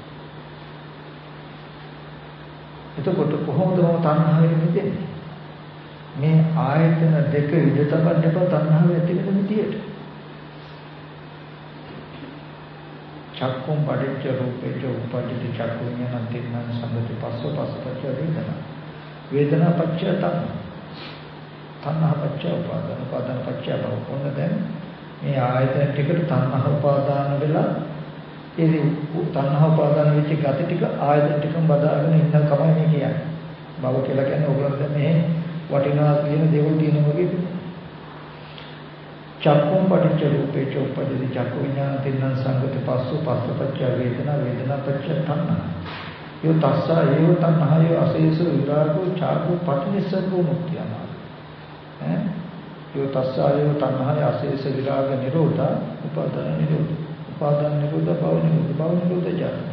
එතකොට කොහොමද මම තණ්හාවෙන් මිදෙන්නේ? මේ ආයතන දෙක විද තබන්න එපා තණ්හාව ඇති වෙන විදියට. චක්කුම් පටිච්ච රූපේච උපපටිච්ච චක්කු විඥාන තින්නං සංගති පස්සෝ පස්සපච්ච වේදනා. වේදනා පච්ච තණ්හා. තණ්හා පච්ච උපාදාන උපාදාන පච්ච භව. ඔන්න දැන් මේ ආයතන ටිකට තණ්හා උපාදාන වෙලා ඒ තණ්හා උපාදාන වෙච්ච gati ටික ආයතන ටිකම බදාගෙන ඉන්න කමයි මේ කියන්නේ. භව කියලා කියන්නේ ඔයගොල්ලෝ දැන් මේ වටිනා කියන දේවල් තියෙන වගේ චක්කුම් පටිච්ච රූපේච උපපදිත චක්කු විඥාන තින්නං සංගති පස්සෝ පස්සපච්ච වේදනා වේදනා පච්ච තණ්හා. යෝ තස්සා ඒව තණ්හාය අශේෂ විරාගෝ චාකෝ පටිනිස්සග්ගෝ මුක්තියම. ඈ යෝ තස්සා ඒව තණ්හාය අශේෂ විරාග නිරෝධා උපාදාන නිරෝධ උපාදාන නිරෝධ භව නිරෝධ භව නිරෝධ ජාති.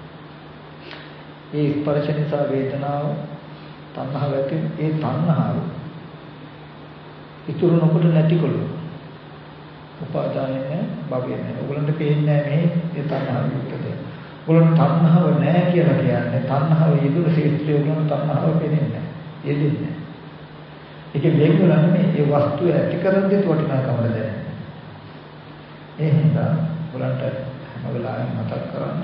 ඒ ස්පර්ශ නිසා වේදනාව තණ්හාව ඇති ඒ තණ්හාව ඉතුරු නොකොට නැතිකොළු උපාදානයේ භවයේ ඔයගලන්ට පේන්නේ නැහැ මේ ඒ තණ්හාව යුක්තද. ඔයගලන්ට තණ්හාව නැහැ කියලා කියන්නේ තණ්හාව යෙදුණු ශේත්‍රය ඔයගලන්ට තණ්හාව පේන්නේ නැහැ. යෙදෙන්නේ. ඒකේ වේගුණා නෙමෙයි ඒ වස්තුව ඇති කරද්දී වටිනාකම දැනෙන්නේ. ඒ හින්දා බලන්න හැම වෙලාවෙම මතක් කරන්න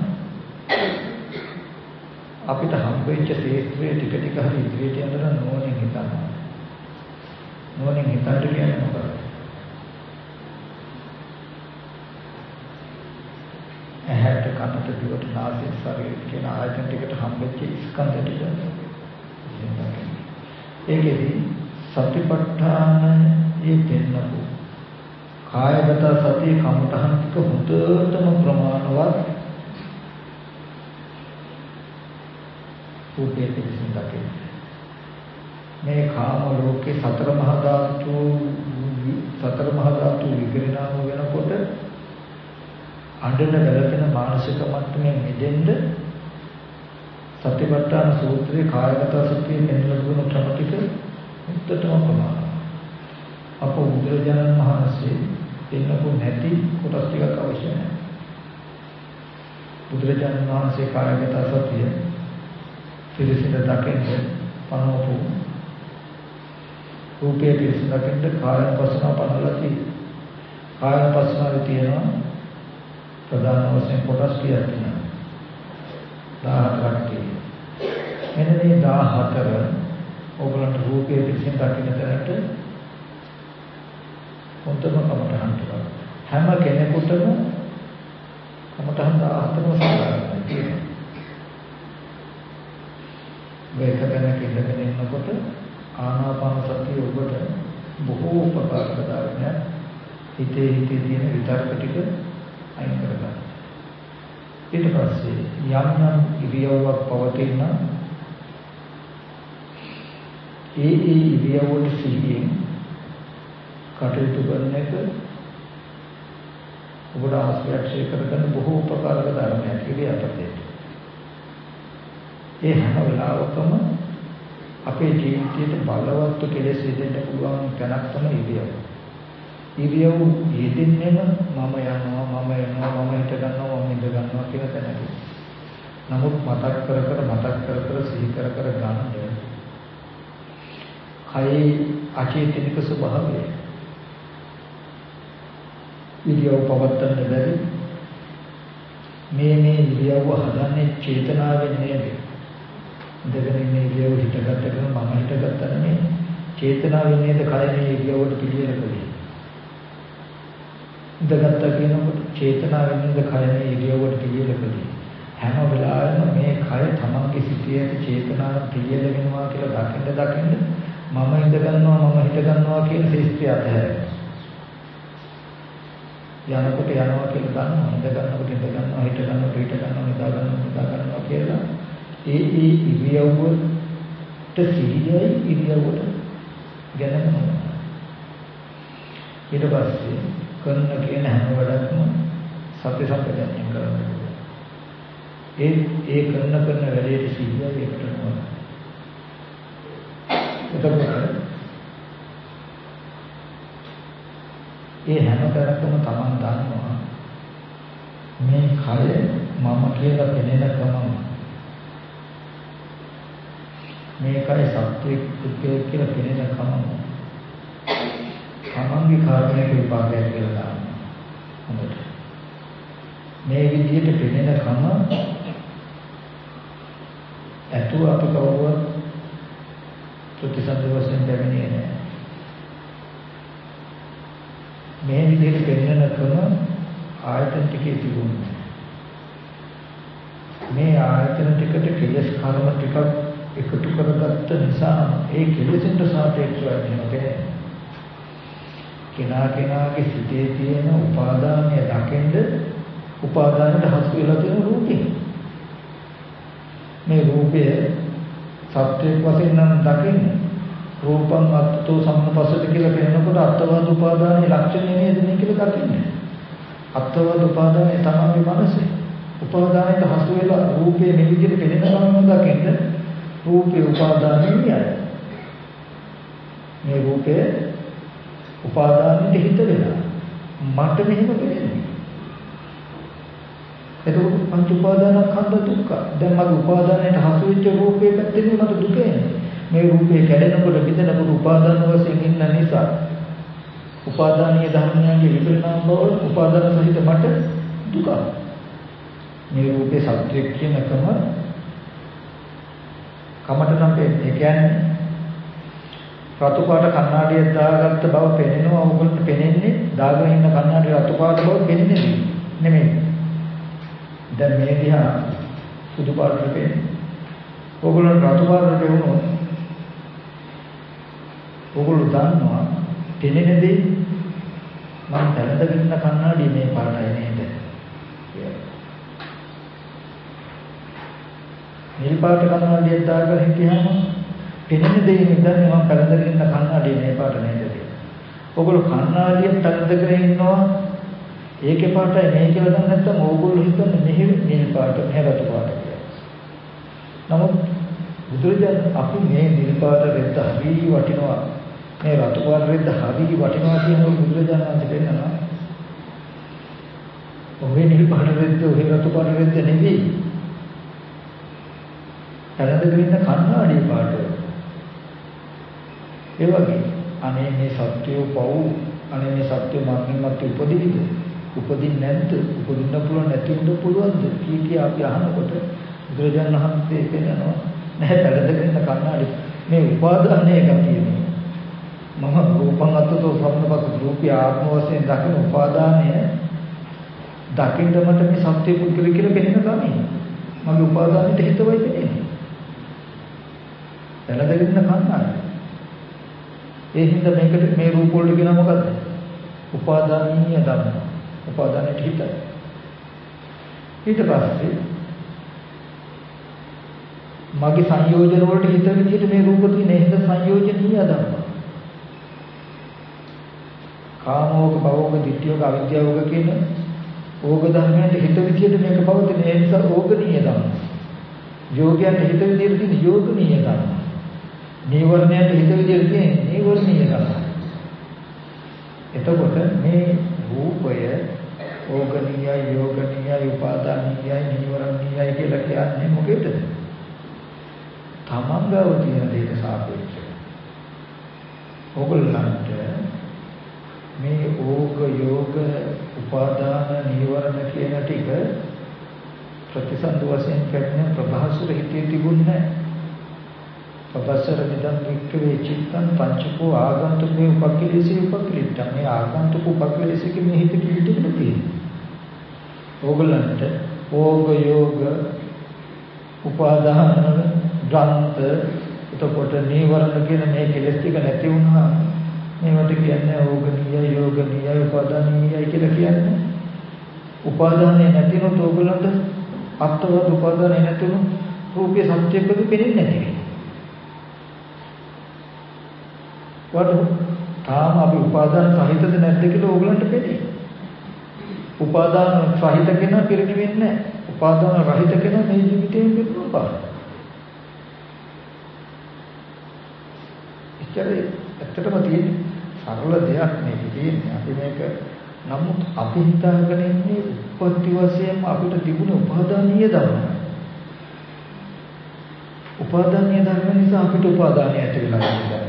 අපිට හම්බෙච්ච ශේත්‍රයේ ටික ටික හරි ඉදිරියට යනවා නෝනෙන් හිතනවා. නෝනෙන් හිතන්න කියන්නේ මොකක්ද? ඇහැට කනට දිවට නාසයට ශරීරයට කියන ආයතන ටිකට හම්බෙච්ච ස්කන්ධ ටික. ඒකෙදි සතිපට්ඨානයේ පෙන්නපු කායගත සතිය කමඨහන් ටික හොඳටම ප්‍රමාණවත් උපේ පිළිසින් දකින්න. මේ කාම ලෝකේ සතර මහා ධාතු සතර මහා ධාතු විග්‍රහණය වෙනකොට අඬන වැළපෙන මානසික මට්ටමේ මිදෙන්න සතිපට්ඨාන සූත්‍රයේ කායගත සතිය පෙන්වන ක්‍රම ටික උත්තම ප්‍රමාණවත්. අප බුදුරජාණන් වහන්සේ දෙන්නකෝ නැති කොටස් ටිකක් අවශ්‍ය නැහැ. බුදුරජාණන් වහන්සේ කායගත සතිය පිළිසිඳ දකින්න පනවපු රූපයේ පිළිසිඳ දකින්න කායන පස්සන පනවලා තියෙනවා. කායන පස්සනාවේ තියෙනවා ප්‍රධාන වශයෙන් කොටස් කීයක් තියෙනවා? දහහක් තියෙනවා. මෙන්න මේ දහහතර ඔයගලන්ට රූපයේ පිළිසිඳ දකින්න තැනට හොඳම කමටහන් ටික. හැම කෙනෙකුටම කමටහන් දහහතරම සාකච්ඡා තියෙනවා. මේක දැනක ඉඳගෙන ඉන්නකොට ආනාපාන සතිය ඔබට බොහෝ උපකාරක දාන්නේ හිතේ හිතේ තියෙන විතර්ක ටික අයින් කරගන්න. ඊට පස්සේ යම් යම් ඉරියව්වක් පවතින ඒ ඒ ඉරියව්වට සිහියෙන් කටයුතු කරන එක ඔබට ආශ්‍රය කරගන්න බොහෝ උපකාරක ධර්මයක් කියලා අපතේ. ඒ හැම වෙලාවකම අපේ ජීවිතයේ බලවත් කෙලෙස් දෙන්න පුළුවන් තැනක් තමයි ඉරියව්ව. ඉරියව් යෙදෙන්නේම මම යනවා මම යනවා මම හිට ගන්නවා මම හිට ගන්නවා කියන තැනක. නමුත් මතක් කර කර මතක් කර කර සිහි කර කර ගන්න කයි අචේතනික ස්වභාවය. ඉරියව් පවත්තන්න බැරි මේ මේ ඉරියව්ව හදන්නේ චේතනාවෙන් නේද? ඉඳගෙන ඉන්නේ ඉරියව් හිටගත්ත කරන මම හිටගත්ත නෙමෙයි චේතනාවෙන් නේද කය මේ ඉරියව්වට පිළියෙල කළේ. ඉඳගත්ත කියනකොට චේතනාවෙන් නේද කය මේ ඉරියව්වට පිළියෙල කළේ. හැම වෙලාවෙම මේ කය තමන්ගේ සිටියේ ඇති චේතනාවෙන් පිළියෙල වෙනවා කියලා දකින්න දකින්න මම ඉඳ ගන්නවා මම හිට ගන්නවා කියන ශේෂ්ත්‍රය අතහැරෙනවා. යනකොට යනවා කියලා දන්නවා ඉඳ ගන්නකොට ඉඳ ගන්නවා හිට ගන්නකොට හිට ගන්නවා නිදා ගන්නවා නිදා ගන්නවා කියලා ඒ ඒ ඉරියව්වට සිහියයි ඉරියව්වට ගැනීම. ඊට පස්සේ කරන කියන හැම වැඩක්ම සත්‍ය සම්පජන්යෙන් කරන්න ඕනේ. ඒ ඒ කරන කරන වැඩේට සිහියයි එකට නෝන. එතකොට ඒ හැම කරකම Taman දන්නවා මේ කය මම කියලා පෙනෙන කමම මේකයි සත්‍යයක් පුද්ගලයෙක් කියලා පෙනෙන කමම තමන්ගේ කාර්යයක විපාකයක් කියලා දානවා. හොඳට මේ විදිහට පෙනෙන කම ඇතුව අපි කවුරුවත් ප්‍රතිසන්ද වශයෙන් දැනෙන්නේ නැහැ. මේ විදිහට පෙනෙන කම ආයතන ටිකේ තිබුණා. මේ ආයතන ටිකට කෙලස් කර්ම ටිකක් එකතු කරගත්ත නිසා ඒ කෙලෙසින්ට සාපේක්ෂව වෙනකේ කෙනා කෙනාගේ සිතේ තියෙන උපාදානය දකින්ද උපාදානයට හසු වෙලා තියෙන රූපේ මේ රූපය සත්‍යයක් වශයෙන් නම් දකින්නේ රූපං අත්තෝ සම්පස්සද කියලා කියනකොට අත්වාද උපාදානයේ ලක්ෂණය නේද මේ කියලා දකින්නේ අත්වාද උපාදානයේ තමයි මනසේ උපාදානයට හසු වෙලා රූපේ මේ විදිහට පෙනෙන බව දකින්න රූපේ උපාදානයයි මේ රූපේ උපාදානෙට හිත වෙලා මට මෙහෙම වෙන්නේ. එතකොට පංච උපාදානස්කන්ධ දුක්ඛ. දැන් මගේ උපාදානයට හසු වෙච්ච රූපේ පැත්තෙන් මට දුක එන්නේ. මේ මේ රූපේ කැඩෙනකොට බිඳෙනකොට උපාදාන වශයෙන් ඉන්න නිසා උපාදානීය ධර්මයන්ගේ විපරිණාම බව උපාදාන සහිත මට දුක. මේ රූපේ සත්‍ය කියනකම කමට නම් ඒ කියන්නේ රතු පාට කණ්ණාඩියක් දාගත්ත බව පෙනෙනවා. ඕගොල්ලන්ට පෙනෙන්නේ දාගෙන ඉන්න කණ්ණාඩිය රතු පාට බව පෙනෙන්නේ නෙමෙයි. දැන් මේ දිහා සුදු පාටට පෙනෙන්නේ. ඕගොල්ලන් රතු පාටට පෙවුනොත් ඕගොල්ලෝ දන්නවා පෙනෙන දේ මම දැනගෙන ඉන්න කණ්ණාඩිය මේ පාටයි නේද? නිල් පාට කණ්ණාඩියක් දාගෙන හිටියාම පෙනෙන දේ නිදන්නේ මම පැලඳගෙන ඉන්න කණ්ණාඩිය මේ පාට නේද කියලා. ඕගොල්ලෝ කණ්ණාඩියෙන් පැලඳගෙන ඉන්නවා ඒකේ පාටයි මේ කියලා දන්නේ නැත්නම් ඕගොල්ලෝ හිතන්නේ මෙහෙ නිල් පාට මෙහෙ රතු පාට කියලා. නමුත් බුදුරජාණන් අපි මේ නිල් පාට රෙද්ද හරි වටිනවා මේ රතු පාට රෙද්ද හරි වටිනවා කියන බුදුරජාණන් වහන්සේ පෙන්නනවා. ඔහේ නිල් පාට රෙද්ද ඔහේ රතු පාට රෙද්ද නෙවෙයි. පැලඳගෙන ඉන්න කණ්ණාඩිය පාට. ඒ වගේ අනේ මේ සත්‍යය පව් අනේ මේ සත්‍ය මරණින් මත්තේ උපදින්නද උපදින්නේ නැද්ද උපදින්න පුළුවන් නැති වෙන්න පුළුවන්ද කී කී අපි අහනකොට බුදුරජාණන් වහන්සේ කියනවා නැහැ පැලඳගෙන ඉන්න කණ්ණාඩිය මේ උපාදානයේ ගතියනේ මම රූපං අත්තතෝ සම්පත රූපී ආත්ම වශයෙන් දකින උපාදානය දකින්න මට මේ සත්‍ය පුද්ගල කියලා පෙනෙන කමයි මගේ උපාදානෙට හිතවයි පෙනෙන්නේ පැලඳගෙන ඉන්න කණ්ණාඩිය ඒ හින්දා මේකට මේ රූප වලට කියන මොකද්ද? උපාදානීය ධර්ම. උපාදානයට හිතයි. ඊට පස්සේ මගේ සංයෝජන වලට හිත විදිහට මේ රූප තියෙන හින්දා සංයෝජනීය ධර්ම. කාමෝග භවෝග ditthiyෝග අවිද්‍යාවෝග කියන ඕග ධර්මයන්ට හිත විදිහට මේක පවතින ඒ නිසා ඕගනීය ධර්ම. යෝගයන්ට හිත විදිහට තියෙන යෝගනීය ධර්ම. නීවරණයට හිත විදිහට තියෙන නීවරණීය ධර්ම. එතකොට මේ රූපය ඕගනීයයි යෝගනීයයි උපාදානීයයි නීවරණීයයි කියලා කියන්නේ මොකේද? තමන්ගව තියෙන දෙයට සාපේක්ෂව. ඕගොල්ලන්ට මේ ඕග යෝග උපාදාන නීවරණ කියන ටික ප්‍රතිසන්ද වශයෙන් පැමිණ ප්‍රභාසුර හිතේ තිබුණේ පබස්සර නිදන් වික්කවේ චිත්තං පංචකෝ ආගන්තුකේ උපක්ඛලේශී උපක්ඛලිට්ඨ මේ ආගන්තුක උපක්ඛලේශී මේ හිත පිළිතුරු තියෙනවා. ඕගලන්ට ඕග යෝග උපාදාන ග්‍රන්ථ එතකොට නීවරණ කියන මේ කෙලෙස් ටික නැති වුණා මේවට කියන්නේ ඕගනීය යෝගනීය උපාදානීය කියලා කියන්නේ උපාදානේ නැතිනොත් ඕගලන්ට අත්වද උපාදානේ නැතිනොත් රූපේ සත්‍යපද පෙනෙන්නේ නැහැ. වඩ තාම අපි උපාදාන සහිතද නැද්ද කියලා ඕගලන්ට පෙනේ. උපාදාන සහිත කෙනා පිරිණි වෙන්නේ නැහැ. උපාදාන රහිත කෙනා මේ ජීවිතයෙන් පිරුණා. ඒකේ ඇත්තටම තියෙන සරල දෙයක් මේක තියෙන්නේ. අපි මේක නමුත් අපි හිතාගෙන ඉන්නේ උපත්ති වශයෙන්ම අපිට තිබුණ උපාදානීය ධර්ම. උපාදානීය ධර්ම නිසා අපිට උපාදානය ඇති වෙලා ඉන්නේ.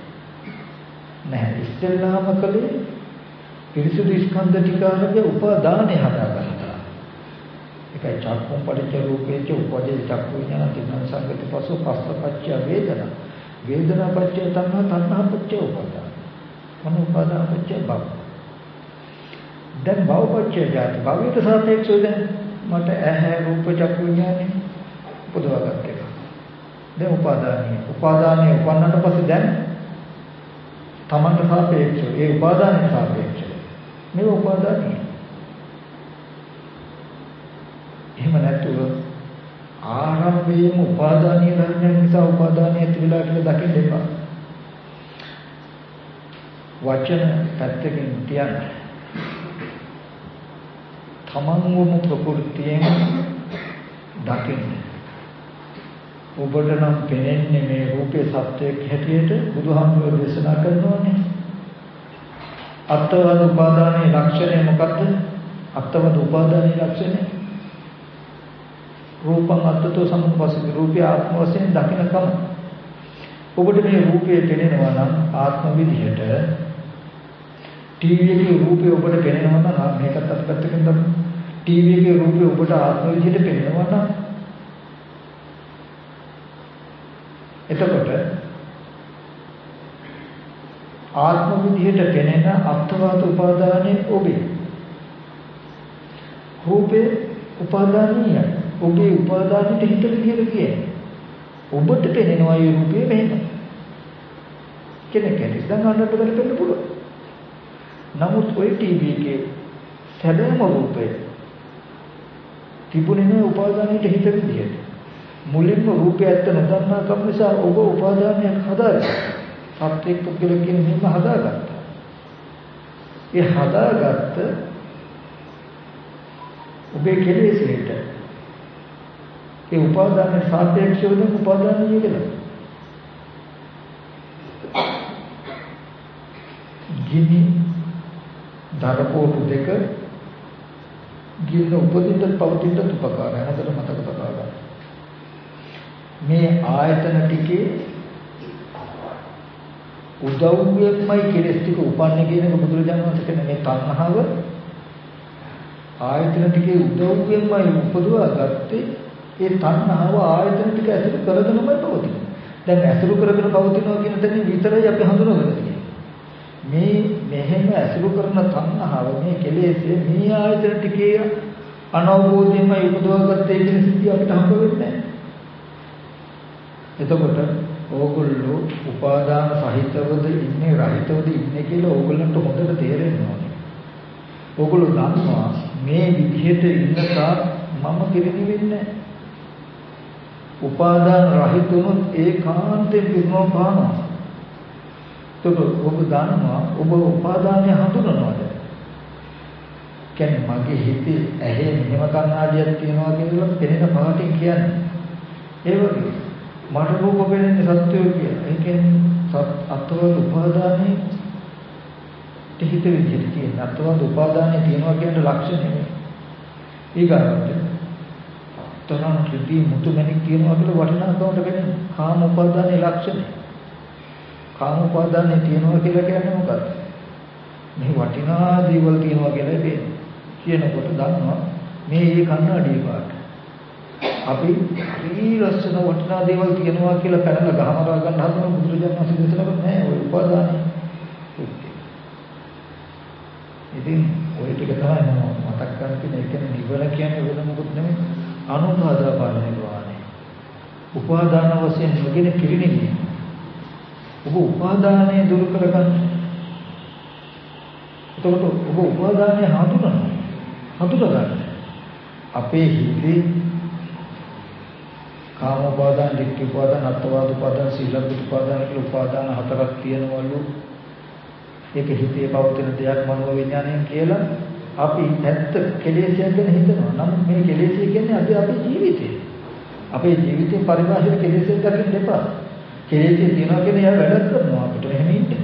නැහැ ඉස්සෙල්ලාම කලේ පිරිසුදු ස්කන්ධ ටික අරගෙන උපාදානය හදාගත්තා. ඒකයි චක්කුම් පරිච්ඡ රූපේච උපදේ චක්කු විඥාන තින්න සංගති පසු පස්සපච්චය වේදනා. වේදනා පච්චය තණ්හා තණ්හා පච්චය උපාදාන. මොන උපාදාන පච්චය භව. දැන් භව පච්චය ජාති භවයට සාපේක්ෂව දැන් මට ඇහැ රූප චක්කු විඥානේ උපදවාගත්ත එක. දැන් උපාදානීය. උපාදානීය උපන්නට පස්සේ දැන් තමන්ට සාපේක්ෂව ඒ උපාදානයට සාපේක්ෂව මේ උපාදානීය. එහෙම නැතුව ආරම්භයේම උපාදානීය ධර්මයන් නිසා උපාදානීය ඇති වෙලා කියලා දකින්න එපා. වචන පැත්තකින් තියන්න. තමන්වම ප්‍රകൃතියෙන් දකින්න. ඔබට නම් පෙනෙන්නේ මේ රූපේ සත්‍යයක් හැටියට බුදුහාමුදුරුවෝ දේශනා කරනවානේ. අත්වද උපාදානයේ ලක්ෂණය මොකද්ද? අත්වද උපාදානයේ ලක්ෂණය රූපං අත්තතෝ සමුප්පස්සිත රූපය ආත්ම වශයෙන් දකින්නකම ඔබට මේ රූපය පෙනෙනවා නම් ආත්ම විදිහට ටීවී එකේ රූපය ඔබට පෙනෙනවා නම් මේකත් අත්පැත්තකින් තමයි ටීවී එකේ රූපය ඔබට ආත්ම විදිහට පෙනෙනවා නම් එතකොට ආත්ම විදිහට පෙනෙන අත්වාද උපාදානයේ ඔබේ රූපේ උපාදානීය ඔබේ උපාදානෙට හිත විදිහට කියන්නේ ඔබට පෙනෙනවා මේ රූපේ මෙහෙම කෙනෙක් ඇති දැන් අන්නට බලන්න පුළුවන් නමුත් ඔය ටීවී එකේ සැබෑම රූපය තිබුණේ නෑ උපාදානෙට හිත විදිහට මුලින්ම රූපය ඇත්ත නොදන්නා කම නිසා ඔබ උපාදානයක් හදාගත්තා සත්‍යයක් පුද්ගලයෙක් කියන මෙහෙම හදාගත්තා ඒ හදාගත්ත ඔබේ කෙලෙසේට ඒ උපාදාන සාපේක්ෂව නම් උපාදානිය කියලා. ගිනි දරපෝටු දෙක ගින්න උපදින්න පවතින්න උපකාරය හතර මතක තබා ගන්න. මේ ආයතන ටිකේ උදව්වෙන්මයි කෙලෙස් ටික උපන්නේ කියන එක බුදුරජාණන් වහන්සේ කියන මේ තණ්හාව ආයතන ටිකේ උදව්වෙන්මයි උපදවා ගත්තේ ඒ තණ්හාව ආයතන ටික ඇසුරු කරගෙනමයි පවතින්නේ. දැන් ඇසුරු කරගෙන පවතිනවා කියන තැනින් විතරයි අපි හඳුනගන්නේ තියෙන්නේ. මේ මෙහෙම ඇසුරු කරන තණ්හාව මේ කෙලෙස්ය මේ ආයතන ටිකේ අනවබෝධයෙන්මයි උපදවා ගත්තේ කියන සිද්ධිය අපිට හම්බ වෙන්නේ නැහැ. එතකොට ඕගොල්ලෝ උපාදාන සහිතවද ඉන්නේ රහිතවද ඉන්නේ කියලා ඕගොල්ලන්ට හොඳට තේරෙන්න ඕනේ. ඕගොල්ලෝ දන්නවා මේ විදිහට ඉන්නකා මම පිරිණි වෙන්නේ නැහැ. උපාදාන රහිත වුණොත් ඒකාන්තයෙන් පිරිනොම පානවා. ඒක ඔබ දන්නවා ඔබ උපාදානය හඳුනනවාද? කියන්නේ මගේ හිතේ ඇහි මෙහෙම කන්නාඩියක් තියෙනවා කියලා පෙනෙන පාටින් කියන්නේ. ඒ වගේ මට රූප පෙනෙන්නේ සත්‍යය කියලා. ඒ කියන්නේ සත් අත්වල උපාදානයේ හිත විදිහට තියෙන අත්වල උපාදානයේ තියෙනවා කියන ලක්ෂණය. ඊගාවට තරම් කිදී මුතුමැණික් තියෙනවා කියලා වටිනාකමට වෙන්නේ කාම උපාදානයේ ලක්ෂණය. කාම උපාදානයේ තියෙනවා කියලා කියන්නේ මොකක්ද? මේ වටිනා දේවල් තියෙනවා කියලා දෙන්නේ. කියනකොට දන්නවා මේ ඒ කන්නාඩියේ පාට. අපි හරි ලස්සන වටිනා දේවල් තියෙනවා කියලා පැනලා ගහමරා ගන්න හදන බුදුරජාණන් වහන්සේ දෙතනක නෑ ඔය උපාදානයි. ඉතින් ඔය ටික තමයි මම මතක් කරන්නේ. ඒ කියන්නේ නිවන කියන්නේ වෙන මොකුත් නෙමෙයි. අනුපාදා පරිනිර්වාණය. උපාදාන වශයෙන් නොගෙන පිරිනිවීම. ඔබ උපාදානය දුරු කරගන්න. එතකොට ඔබ උපාදානය හඳුනනවා. හඳුනගන්න. අපේ හිතේ කාම උපාදාන, ditthi උපාදාන, අත්වාද උපාදාන, සීලබ්බත උපාදාන කියලා උපාදාන හතරක් තියෙනවලු. ඒක හිතේ පවතින දෙයක් මනෝ විඥාණයෙන් කියලා අපි ඇත්ත කෙලෙසයක් ගැන හිතනවා. නමුත් මේ කෙලෙසය කියන්නේ අපි අපේ ජීවිතේ. අපේ ජීවිතේ පරිභාෂිත කෙලෙසයක් ගන්න දෙපා. කෙලෙසය තියනවා කියන්නේ යා වැඩ කරනවා අපිට එහෙම ඉන්නේ.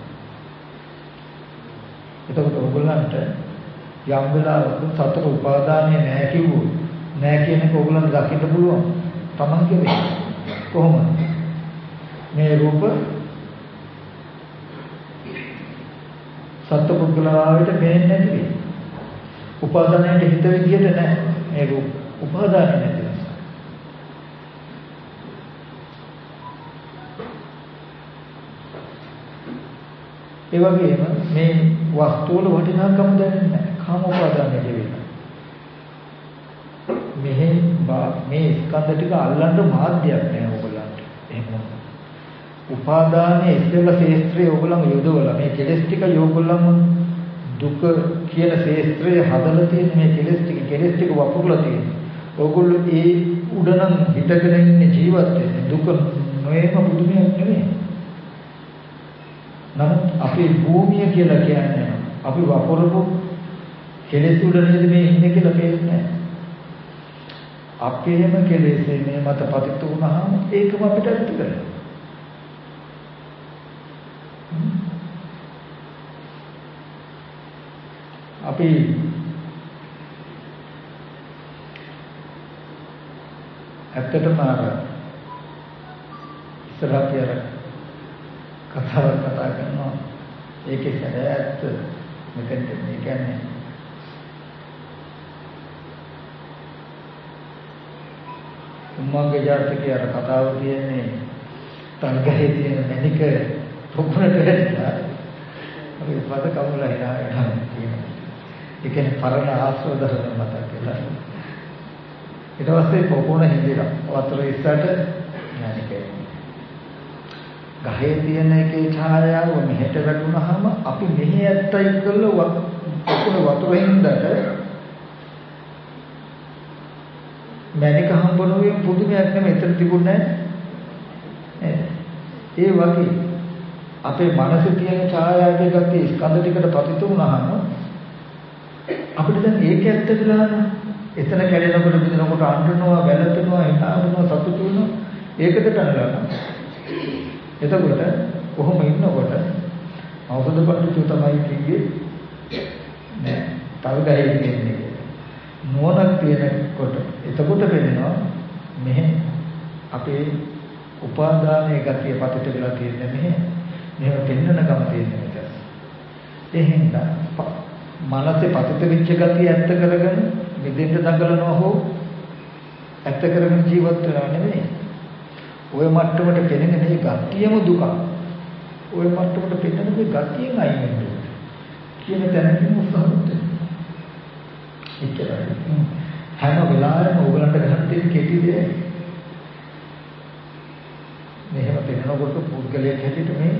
එතකොට ඔයගොල්ලන්ට යම් වෙලාවක සතර උපාදානය නැහැ කිව්වොත් නැහැ කියන එක ඔයගොල්ලන්ට දකින්න පුළුවන්. Taman කියන්නේ කොහොමද? මේ රූප සත්පුද්ගලයාට පේන්නේ නැති වෙයි. උපාදානයට හිත විදියට නැහැ මේ රූප. උපාදානය නැති නිසා. ඒ වගේම මේ වස්තු වල වටිනාකම දැනෙන්නේ නැහැ. කාම උපාදානය දෙවිලා. මෙහි මේ ස්කන්ධ ටික අල්ලන්න මාධ්‍යයක් නැහැ ඕගොල්ලන්ට. එහෙම උපාදානයේ ඉස්සෙල්ලා ශේස්ත්‍රයේ ඕගොල්ලන් යොදවලා මේ කෙලස් ටික ඕගොල්ලන් දුක කියන ශේස්ත්‍රය හදලා තියෙන මේ කෙලස් ටික කෙලස් ටික වපුරලා තියෙන. ඕගොල්ලෝ ඒ උඩනම් හිටගෙන ඉන්නේ ජීවත් වෙන්නේ දුක නොයේම පුදුමයක් නෙමෙයි. නමුත් අපේ භූමිය කියලා කියන්නේ අපි වපුරපු කෙලස් උඩ නේද මේ ඉන්නේ කියලා පේන්නේ. අපේම කෙලෙසේ මේ මත පතිත වුණාම ඒකම අපිට ඇති කරගන්න. අපි ඇත්තටම අර ඉස්සරහ කියලා කතාවක් කතා කරනවා. ඒකේ සැරෑත් මෙතෙන් මේ කියන්නේ උම්මංග ජාතකයේ අර කතාව කියන්නේ තල්ගහේ තියෙන මැණික පොකුණට වැටලා ඒ පද කමුලා හිනා යනවා කියනවා. ඒ කියන්නේ පරණ ආස්වාදන මතක් වෙලා. ඊට පස්සේ පොකුණ හිඳිලා වතුර ඉස්සට මැණික ගහේ තියෙන එකේ ඡායාව මෙහෙට වැටුනහම අපි මෙහි ඇත්තයි කියලා පොකුණ වතුර හින්දාට මැණික හම්බුනේ පුදුමයක් නෙමෙයි එතන තිබුණේ නැහැ. ඒ වගේ අපේ මනසේ තියෙන ඡායාවේ ගතිය ස්කන්ධ ටිකට පතිත වුණාම අපිට දැන් ඒක ඇත්ත කියලා නේද? එතන කැඩෙනකොට බිඳෙනකොට අඬනවා, වැළපෙනවා, හිතාවනවා, සතුටු වෙනවා. ඒකට කරලා එතකොට කොහොම ඉන්නකොට අවබෝධ පඬිතු තමයි කිව්වේ නෑ තවගහේ ඉන්නේ. නෝනක් තියෙනකොට එතකොට වෙනවා මෙහෙ අපේ උපාදානයේ ගතිය පතිත වෙලා තියෙන්නේ මෙහෙ. මේව පෙන්වන ගම තියෙන එක. එහෙනම් මනසේ පතිත වෙච්ච ගතිය ඇත්ත කරගෙන මෙදෙන්න දඟලනවා හෝ ඇත්ත කරගෙන ජීවත් වෙනව නෙමෙයි. ඔය මට්ටමට පෙනෙන මේ ගතියම දුක. ඔය මට්ටමට පෙනෙන මේ ගතියෙන් අයින් වෙන්න කියන තැනකින් උත්සාහවත් වෙන්න. ඒකයි. හැම වෙලාවෙම ඕගලන්ට ගන්න තියෙන කෙටි දේ. මෙහෙම පෙනෙනකොට පුද්ගලයෙක් හැටියට මේ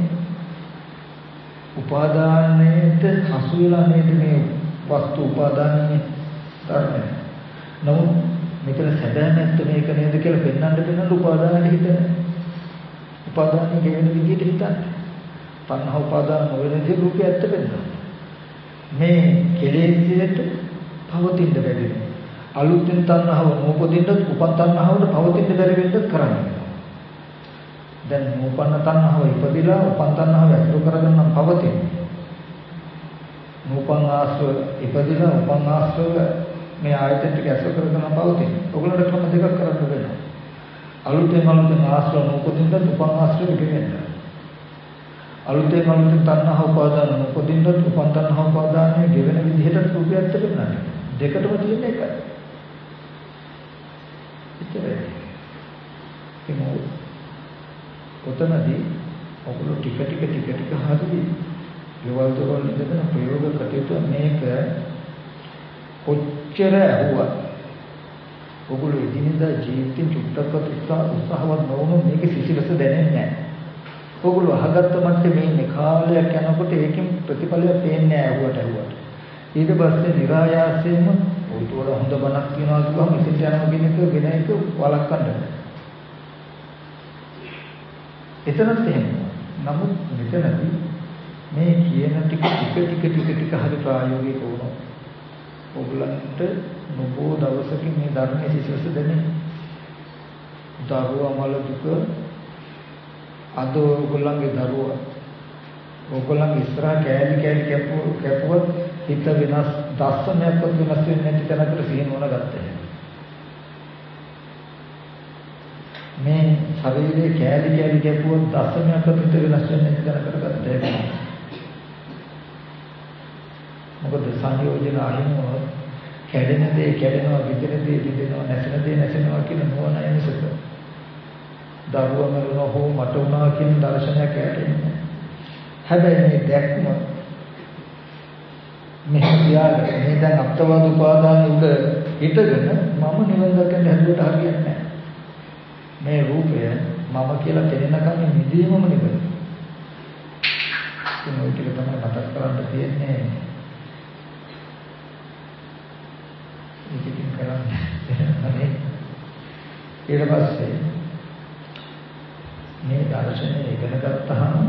උපාදානයේට හසු වෙලා නේද මේ වස්තු උපාදානයේ ධර්මය. නමුත් මෙතන සැබෑ නැත්te මේක නේද කියලා පෙන්වන්න පෙන්වන්න උපාදානයේ හිතන. උපාදානයේ ගෙවෙන විදිහට හිතන්න. පන්හ උපාදාන නොවන දේ රූපය ඇත්ත පෙන්වන්න. මේ කෙලෙසියට පවතින්න බැරි. අලුතෙන් තණ්හාව නූපදින්නත් උපන් තණ්හාවට පවතින්න බැරි වෙන්නත් කරන්නේ. දැන් නූපන්න තණ්හාව ඉපදිලා උපන් තණ්හාව ඇතුළු කරගන්න පවතින්නේ. නූපන් ආශ්‍රව ඉපදිලා උපන් ආශ්‍රව මේ ආයතන ටික ඇසුර කරගෙන පවතින්නේ. ඔයගොල්ලන්ට ක්‍රම දෙකක් කරන්න වෙනවා. අලුතෙන් අලුතෙන් ආශ්‍රව නූපදින්නත් උපන් ආශ්‍රව ගෙවෙන්න. අලුතෙන් අලුතෙන් තණ්හාව උපාදාන නූපදින්නත් උපන් තණ්හාව උපාදානයේ ගෙවෙන විදිහට රූපයත් වෙනන්නේ. දෙකටම තියෙන එකයි. ඉතින් ඒ ඔතනදී ඔගොල්ලෝ ටික ටික ටික ටික හරි ගෙවල් දොරවල් ඉඳගෙන ප්‍රයෝග කටයුතු මේක කොච්චර ඇහුවත් ඔගොල්ලෝ ඉදිනදා ජීවිතේ චුට්ටක්වත් උත්සාහවත් නොවුනොත් මේක සිසිලස දැනෙන්නේ නැහැ. ඔගොල්ලෝ අහගත්ත මට්ටමේ මේ කාලයක් යනකොට ඒකෙන් ප්‍රතිඵලයක් පේන්නේ නැහැ ඇහුවට ඇහුවට. ඊට පස්සේ નિરાයාසයෙන්ම උට වල හොඳ බණක් කියනවා කිව්වම ඉතින් යනවා කියන එක වෙන එක වළක්වන්න බෑ. එතනත් එහෙම. නමුත් මෙතනදී මේ කියන ටික ටික ටික ටික ටික හරි ප්‍රායෝගික වුණා. ඔයගලන්ට නොබෝ දවසකින් මේ ධර්මයේ සිසුස දෙන්නේ. දරුවා මල දුක අද ඔයගලන්ගේ දරුවා ඔයගලන්ගේ ඉස්සරහ කෑලි කෑලි කැපුව කැපුවත් හිත වෙනස් දස්සනයක්වත් වෙනස් වෙන්නේ නැති තැනකට සිහින වුණා ගත්තා. මේ ශරීරයේ කෑලි කෑලි කැපුවොත් දස්සනයක්වත් හිත වෙනස් වෙන්නේ නැති තැනකට ගත්තා. මොකද සංයෝජන අහිමෝ කැඩෙන දේ කැඩෙනවා විදින දේ විදිනවා නැසෙන දේ නැසෙනවා කියන නෝනයි මිසක දරුවා මරනවා හෝ මට උනා කියන දර්ශනයක් ඇතිවෙන්නේ. හැබැයි මේ දැක්ම මේ තියාගෙන මේ දැන් අත්වාද උපාදාන උඩ හිටගෙන මම නිවන් දකින්න හැදුවට හරියන්නේ නැහැ. මේ රූපය මම කියලා පෙනෙනකම් නිදීමම නෙවෙයි. ඒ මොකද තමයි මතක් කරන්න තියෙන්නේ. ඉතින් කරන්නේ ඊට පස්සේ මේ දර්ශනය ඉගෙන ගත්තාම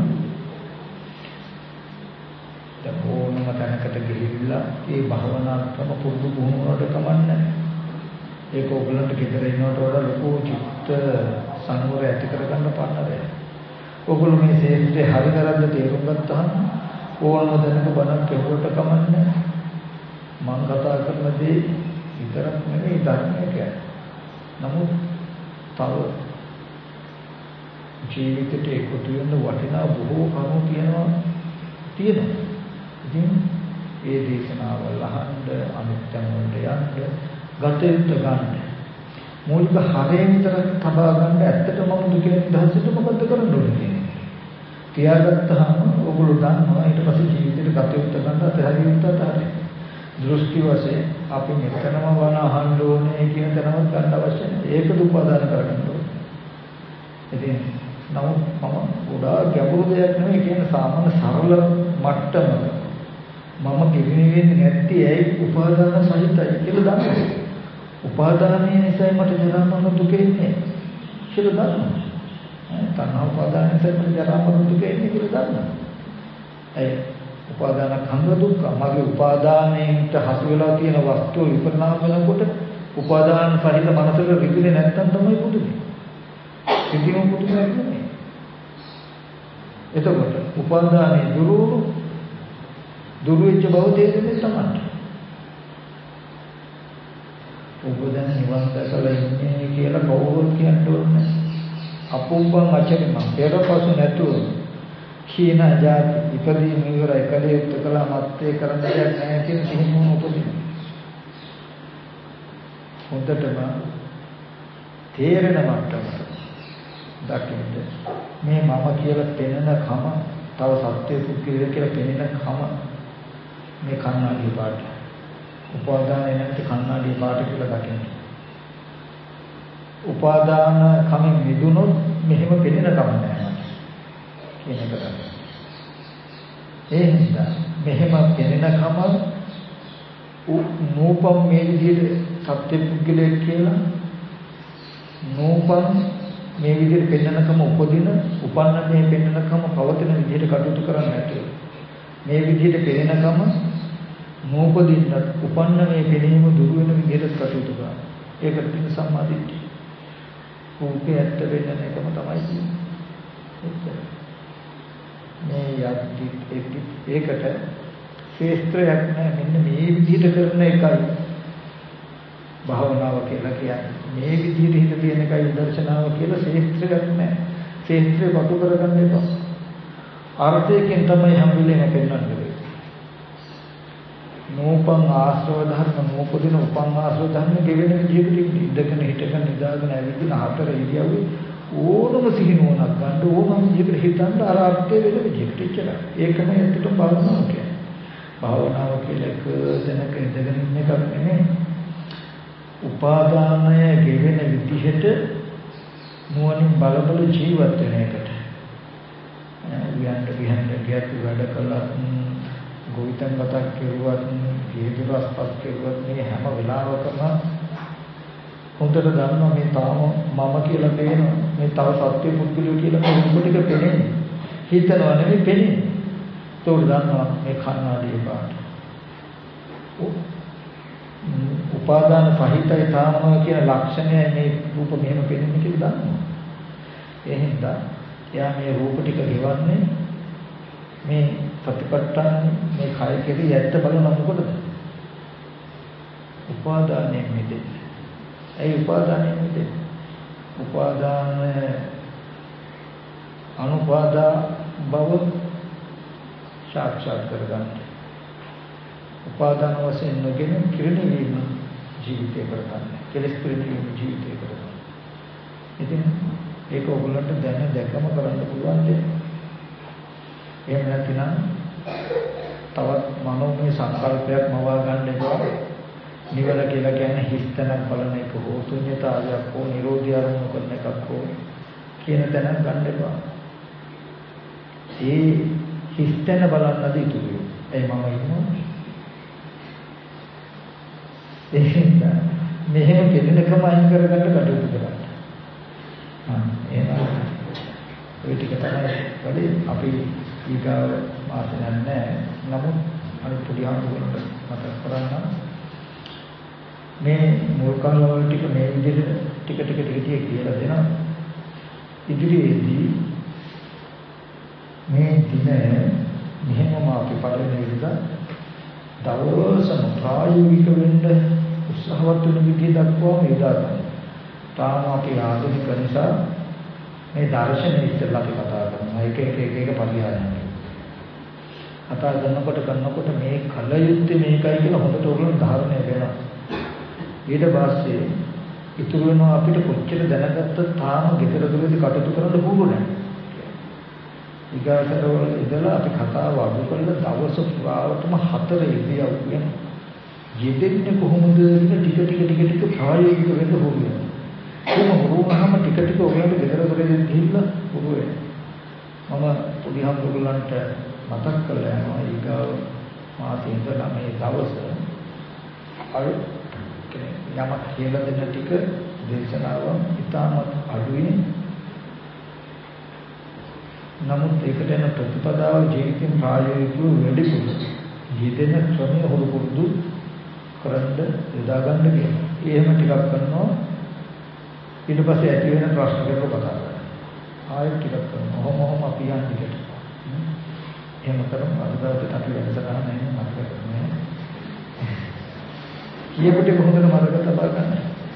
දැන් ඕනම තැනකට ගිහිල්ලා ඒ භවනා ක්‍රම පුරුදු පුහුණුවට කමන්නේ. ඒක ඔයගලන්ට ගෙදර ඉන්නවට වඩා ලොකු චිත්ත සංවරය ඇති කරගන්න පාඩමයි. ඔයගොල්ලෝ මේ ශේෂ්ඨේ හරි කරද්ද තේරුම් ගත්තාම ඕනම දැනක බණක් කෙරුවට කමන්නේ. මම කතා කරන දේ විතරක් නෙවෙයි ධර්මය කියන්නේ. නමුත් තව ජීවිතයට එකතු වෙන වටිනා බොහෝ කරුණු තියෙනවා තියෙනවා. ඉතින් ඒ දේශනාවල් අහන්න අනිත්‍යම වලට යන්න ගතෙත් ගන්න. මූලික හරේ විතරක් තබා ගන්න ඇත්තටම මම දුකෙන් නිදහසට මොකද කරන්න ඕනේ කියන්නේ. තියාගත්තාම ඔගොල්ලෝ දන්නවා ඊට පස්සේ ජීවිතේට ගතෙත් ගන්න අතහැරියුත් අතහැරි. දෘෂ්ටි වශයෙන් අපි මෙතනම වන අහන්න ඕනේ කියන තැනවත් ගන්න අවශ්‍ය නැහැ. ඒකද උපාදාන කරගන්න ඕනේ. ඉතින් නමුත් මම ගොඩාක් ගැඹුරු දෙයක් නෙවෙයි කියන සාමාන්‍ය සරල මට්ටමක මම පිළිවෙන්නේ නැත්තේ ඇයි උපාදාන සහිතයි කියලා දන්නවා. උපාදානයේ නිසා මට ජරා මරණ දුක එන්නේ කියලා දන්නවා. තණ්හා උපාදාන නිසා මට ජරා මරණ දුක එන්නේ කියලා දන්නවා. ඒ උපාදාන කංග දුක්ඛ මගේ උපාදානයේට හසු වෙලා තියෙන වස්තුව විපරිණාම වෙනකොට උපාදාන සහිත මනසට රිදෙන්නේ නැත්තම් තමයි පුදුමයි. සිතිනු පුදුමයි නෙමෙයි. එතකොට උපාදානයේ දුරු දුරු වෙච්ච බව තේරෙන්නේ තමයි. ඔබ දැන් නිවන් දැකලා ඉන්නේ කියලා කවුරුත් කියන්න ඕනේ. අපුම්බන් අචරිම පෙරපසු නැතුව කීන જાති ඉපදී නිවරයි කලේ උත්කලා මත්තේ කරන්න දෙයක් නැහැ කියන සිහිනුම උපදින. හොඳටම තේරෙන මට්ටමට දකින්න මේ මම කියලා පෙනෙන කම තව සත්‍ය පුද්ගලය කියලා පෙනෙන කම මේ කන්නාඩි පාට උපාදානය නැති කන්නාඩි පාට කියලා දකින්න. උපාදාන කමෙන් මිදුනොත් මෙහෙම පෙනෙන කම නැහැ කියන එක තමයි. ඒ නිසා මෙහෙම පෙනෙන කම නූපම් මේ විදිහට සත්‍ය පුද්ගලයෙක් කියලා නූපම් මේ විදිහට පෙන්නනකම උපදින උපන්න මේ පෙන්නනකම පවතින විදිහට කටයුතු කරන්න ඇති. මේ විදිහට පෙන්නනකම නූපදින්න උපන්න මේ පෙනීම දුර වෙන විදිහට කටයුතු කරන්න. ඒකට තියෙන සම්මාදිට්ඨිය. රූපේ ඇත්ත වෙන්න එකම තමයි කියන්නේ. මේ යද්දි ඒකට ශේස්ත්‍රයක් නැහැ. මෙන්න මේ විදිහට කරන එකයි භාවනාව කියලා කියන්නේ. මේ විදිහට හිත තියෙන එකයි විදර්ශනාව කියලා ශේත්‍රයක් නැහැ. ශේත්‍රය වතු කරගන්න එපා. අර්ථයෙන් තමයි හැම වෙලේම පෙන්වන්නේ. නෝපං ආශ්‍රව ධර්ම නෝපදින උපං ආශ්‍රව ධර්ම ගෙවෙන විදිහකට ඉඳගෙන හිටගෙන නිදාගෙන ඇවිදින හතර ඉරියව්වේ ඕනම සිහිනුවණක් ගන්න ඕනම විදිහකට හිතන්න අර අර්ථය වෙන විදිහකට ඉච්චලා. ඒකම ඇත්තටම භාවනාව කියන්නේ. භාවනාව කියලා එක දැනක ඉඳගෙන ඉන්න එකක් නෙමෙයි. උපාදානය ගෙවෙන විදිහට නුවණින් බලබල ජීවත් වෙන එකට. වියන්ට වියන්ට ගියත් වැඩ කළා ගෝවිතන් ගතක් කෙරුවත් ජීවිතවස්පත් කෙරුවත් මේ හැම වෙලාවකම හොඳට දන්නවා මේ තාම මම කියලා පේනවා මේ තව සත්‍ය පුද්ගලයෝ කියලා මේ රූප ටික පේන්නේ හිතනවා නෙවෙයි පේන්නේ ඒක දන්නවා මේ කන්නාඩිය පාට උපාදාන සහිතයි තාම කියන ලක්ෂණය මේ රූප මෙහෙම පේන්නේ කියලා දන්නවා ඒ හින්දා එයා මේ රූප ටික ගෙවන්නේ මේ සතිපට්ඨාන මේ කය කෙරෙහි ඇත්ත බලන මොකටද? උපාදානයෙන් මිදෙන්න. ඒ උපාදානයෙන් මිදෙන්න. උපාදාන අනුපාදා බව සාක්ෂාත් කරගන්න. උපාදාන වශයෙන් නොගෙන කිරණීම ජීවිතය කරගන්න. කෙලෙස් පිළිම ජීවිතය කරගන්න. ඉතින් ඒක ඔයගොල්ලන්ට දැන දැකම කරන්න පුළුවන් දෙයක්. එහෙම නැත්නම් තවත් මනෝමය සංකල්පයක් මවා ගන්න එපා. නිවන කියලා කියන්නේ හිස්තනක් බලන එක හෝ ශුන්‍යතාවයක් හෝ නිරෝධය අරමුණු කරන එකක් හෝ කියන තැනක් ගන්න එපා. ඒ හිස්තන බලන්නද ඉතුරු. ඒ මම ඉන්නවා. එහෙනම් මෙහෙම කෙනෙක්ම අයින් කරගන්න කටයුතු කරන්න. හා එහෙනම් ඔය ටික තමයි වැඩි අපි ඊගාව මාසෙන් නැහැ. නමුත් අනිත් පොඩි ආන්දෝලනයක් මතක් කරගන්න. මේ මුල් කාලවල ටික මේ විදිහට ටික ටික ටික ටික කියලා දෙනවා. ඉදිරියේදී මේ දින මෙහෙමම අපි පළවෙනි විදිහට දවසම ප්‍රායෝගික වෙන්න උත්සාහවත් වෙන විදිහ දක්වා යොදා ගන්න. තාම අපි ආධුනික නිසා මේ දර්ශනේ ඉස්සෙල්ලා අපි කතා කරනවා. එක එක එක එක පරිහරණය. කතා කරනකොට කරනකොට මේ කල යුත්තේ මේකයි කියලා හොඳට ඕගොල්ලෝ ධාරණය වෙනවා. ඊට පස්සේ ඉතුරු වෙනවා අපිට කොච්චර දැනගත්තත් තාම ගෙදර දොරේදී කටයුතු කරන්න පුළු නැහැ. ඊගාටවල ඉඳලා අපි කතාව අඩු කරලා දවස පුරාවටම හතර ඉරියව් වෙන යෙදෙන්නේ කොහොමද කියන ටික ටික ටික ටික ප්‍රායෝගික වෙන්න ඕනේ. කොහොම වුණාම ටික ටික ඔයගොල්ලෝ ගෙදර දොරේදී ගිහිල්ලා පුළු වෙනවා. මම පොඩි හම්බුගලන්ට මතක් කරලා යනවා ඊගාව මාසේ ඉඳලා මේ දවස අර යමක් කියලා දෙන ටික දේශනාවන් ඉතාමත් අඩුයි. නමුත් ඒකට යන ප්‍රතිපදාව ජීවිතේ ප්‍රායෝගිකව වැඩිපුර ජීවිතේ ක්‍රමයේ හොරු පුරුදු කරන්න යොදා ගන්න කියනවා. එහෙම ටිකක් කරනවා ඊට පස්සේ ඇති වෙන ප්‍රශ්න වලට කතා කරනවා. ආයෙත් ටිකක් කරනවා. ඔහොම ඔහොම අපි යන්නේ. එහෙම කරමු අදට අපි වැඩසටහන නැහැ මතක කරන්නේ. කියපු ටික හොඳට මතක තබා ගන්න.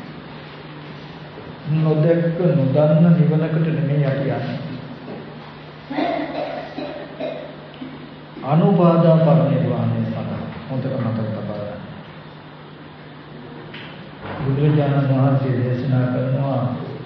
නොදැක්ක නොදන්න නිවනකට නෙමෙයි අපි යන්නේ. අනුපාදා පරිනිර්වාණය සඳහා හොඳට මතක තබා ගන්න. බුදුරජාණන් වහන්සේ දේශනා කරනවා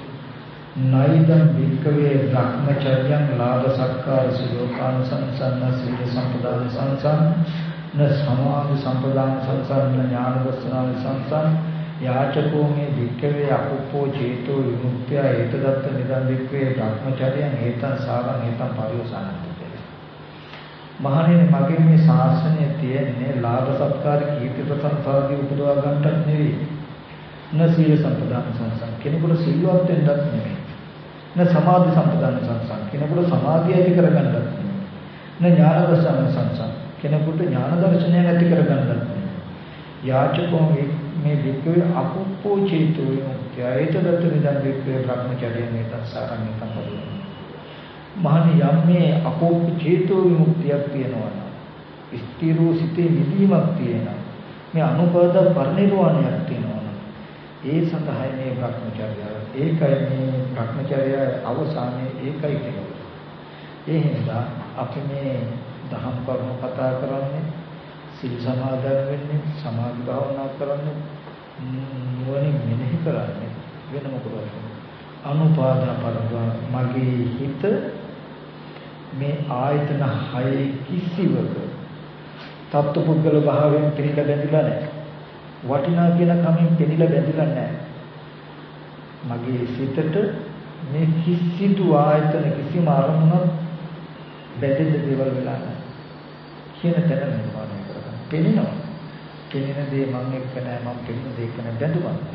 නයිදම් වික්කවේ බ්‍රහ්මචර්යං ලාභ සත්කාර සුලෝකාන සංසන්න සීල සම්පදාන සංසන්න න සමාධි සම්පදාන සංසන්න ඥාන දර්ශනාන සංසන්න යාචකෝ මේ වික්කවේ අකුප්පෝ චේතෝ විමුක්තිය ඒතදත්ත නිදන් වික්කවේ බ්‍රහ්මචර්යං ඒතං සාරං ඒතං පරිවසනන්ති. මහණෙනි මගේ මේ ශාසනය තියෙන්නේ ලාභ සත්කාර කීර්ති ප්‍රශංසාදී උපදවා ගන්නට නෙවෙයි. න සීල සම්පදාන සංසන්න කෙනෙකුට සිල්වත් වෙන්නත් නෙවෙයි. න සමාධි සම්පදාන සංසන්න කෙනෙකුට සමාධිය ඇති කරගන්නත් නෙවෙයි. න ඥාන දර්ශන සංසන්න කෙනෙකුට ඥාන දර්ශනය ඇති කරගන්නත් නෙවෙයි. යාචකෝ මේ වික්කවේ අකුප්පෝ චේතෝ විමුක්තිය ඒතදත්ත නිදන් වික්කවේ බ්‍රහ්මචර්යයෙන් ඒතස්සාරණ්‍ය සම්පදෝ. මහණි යම් මේ අකුප්ප චේතෝ විමුක්තියක් තියෙනවා නම් ස්ථිරෝ සිතේ නිදීමක් තියෙනවා. මේ අනුපාද පරිනිර්වාණයක් තියෙනවා. ඒ සඳහා මේ භ්‍රමචර්යය ඒකයි මේ භ්‍රමචර්යය අවසානයේ ඒකයි කියන්නේ. ඒ හින්දා අපි මේ දහම් කරුණු කතා කරන්නේ සිල් සමාදන් වෙන්නේ සමාධි භාවනා කරන්නේ නුවණින් මෙනෙහි කරන්නේ වෙන මොකද? අනුපාදා පරිවර්තන මගේ හිත මේ ආයතන හයේ කිසිවක තත්ත්වපුද්ගල භාවයෙන් පිළිලා බැඳිලා නැහැ. වටිනා කියන කමින් දෙලිලා බැඳිලා නැහැ. මගේ සිතට මේ කිසිදු ආයතන කිසිම අරමුණක් බැඳෙන්න දේවල් වෙලා නැහැ. කියන තැන නිර්මාණය කරගන්න. පෙනෙනවා. පෙනෙන දේ මම එක්ක නැහැ මම පෙනෙන දේ එක්ක නැහැ බැඳුමක්.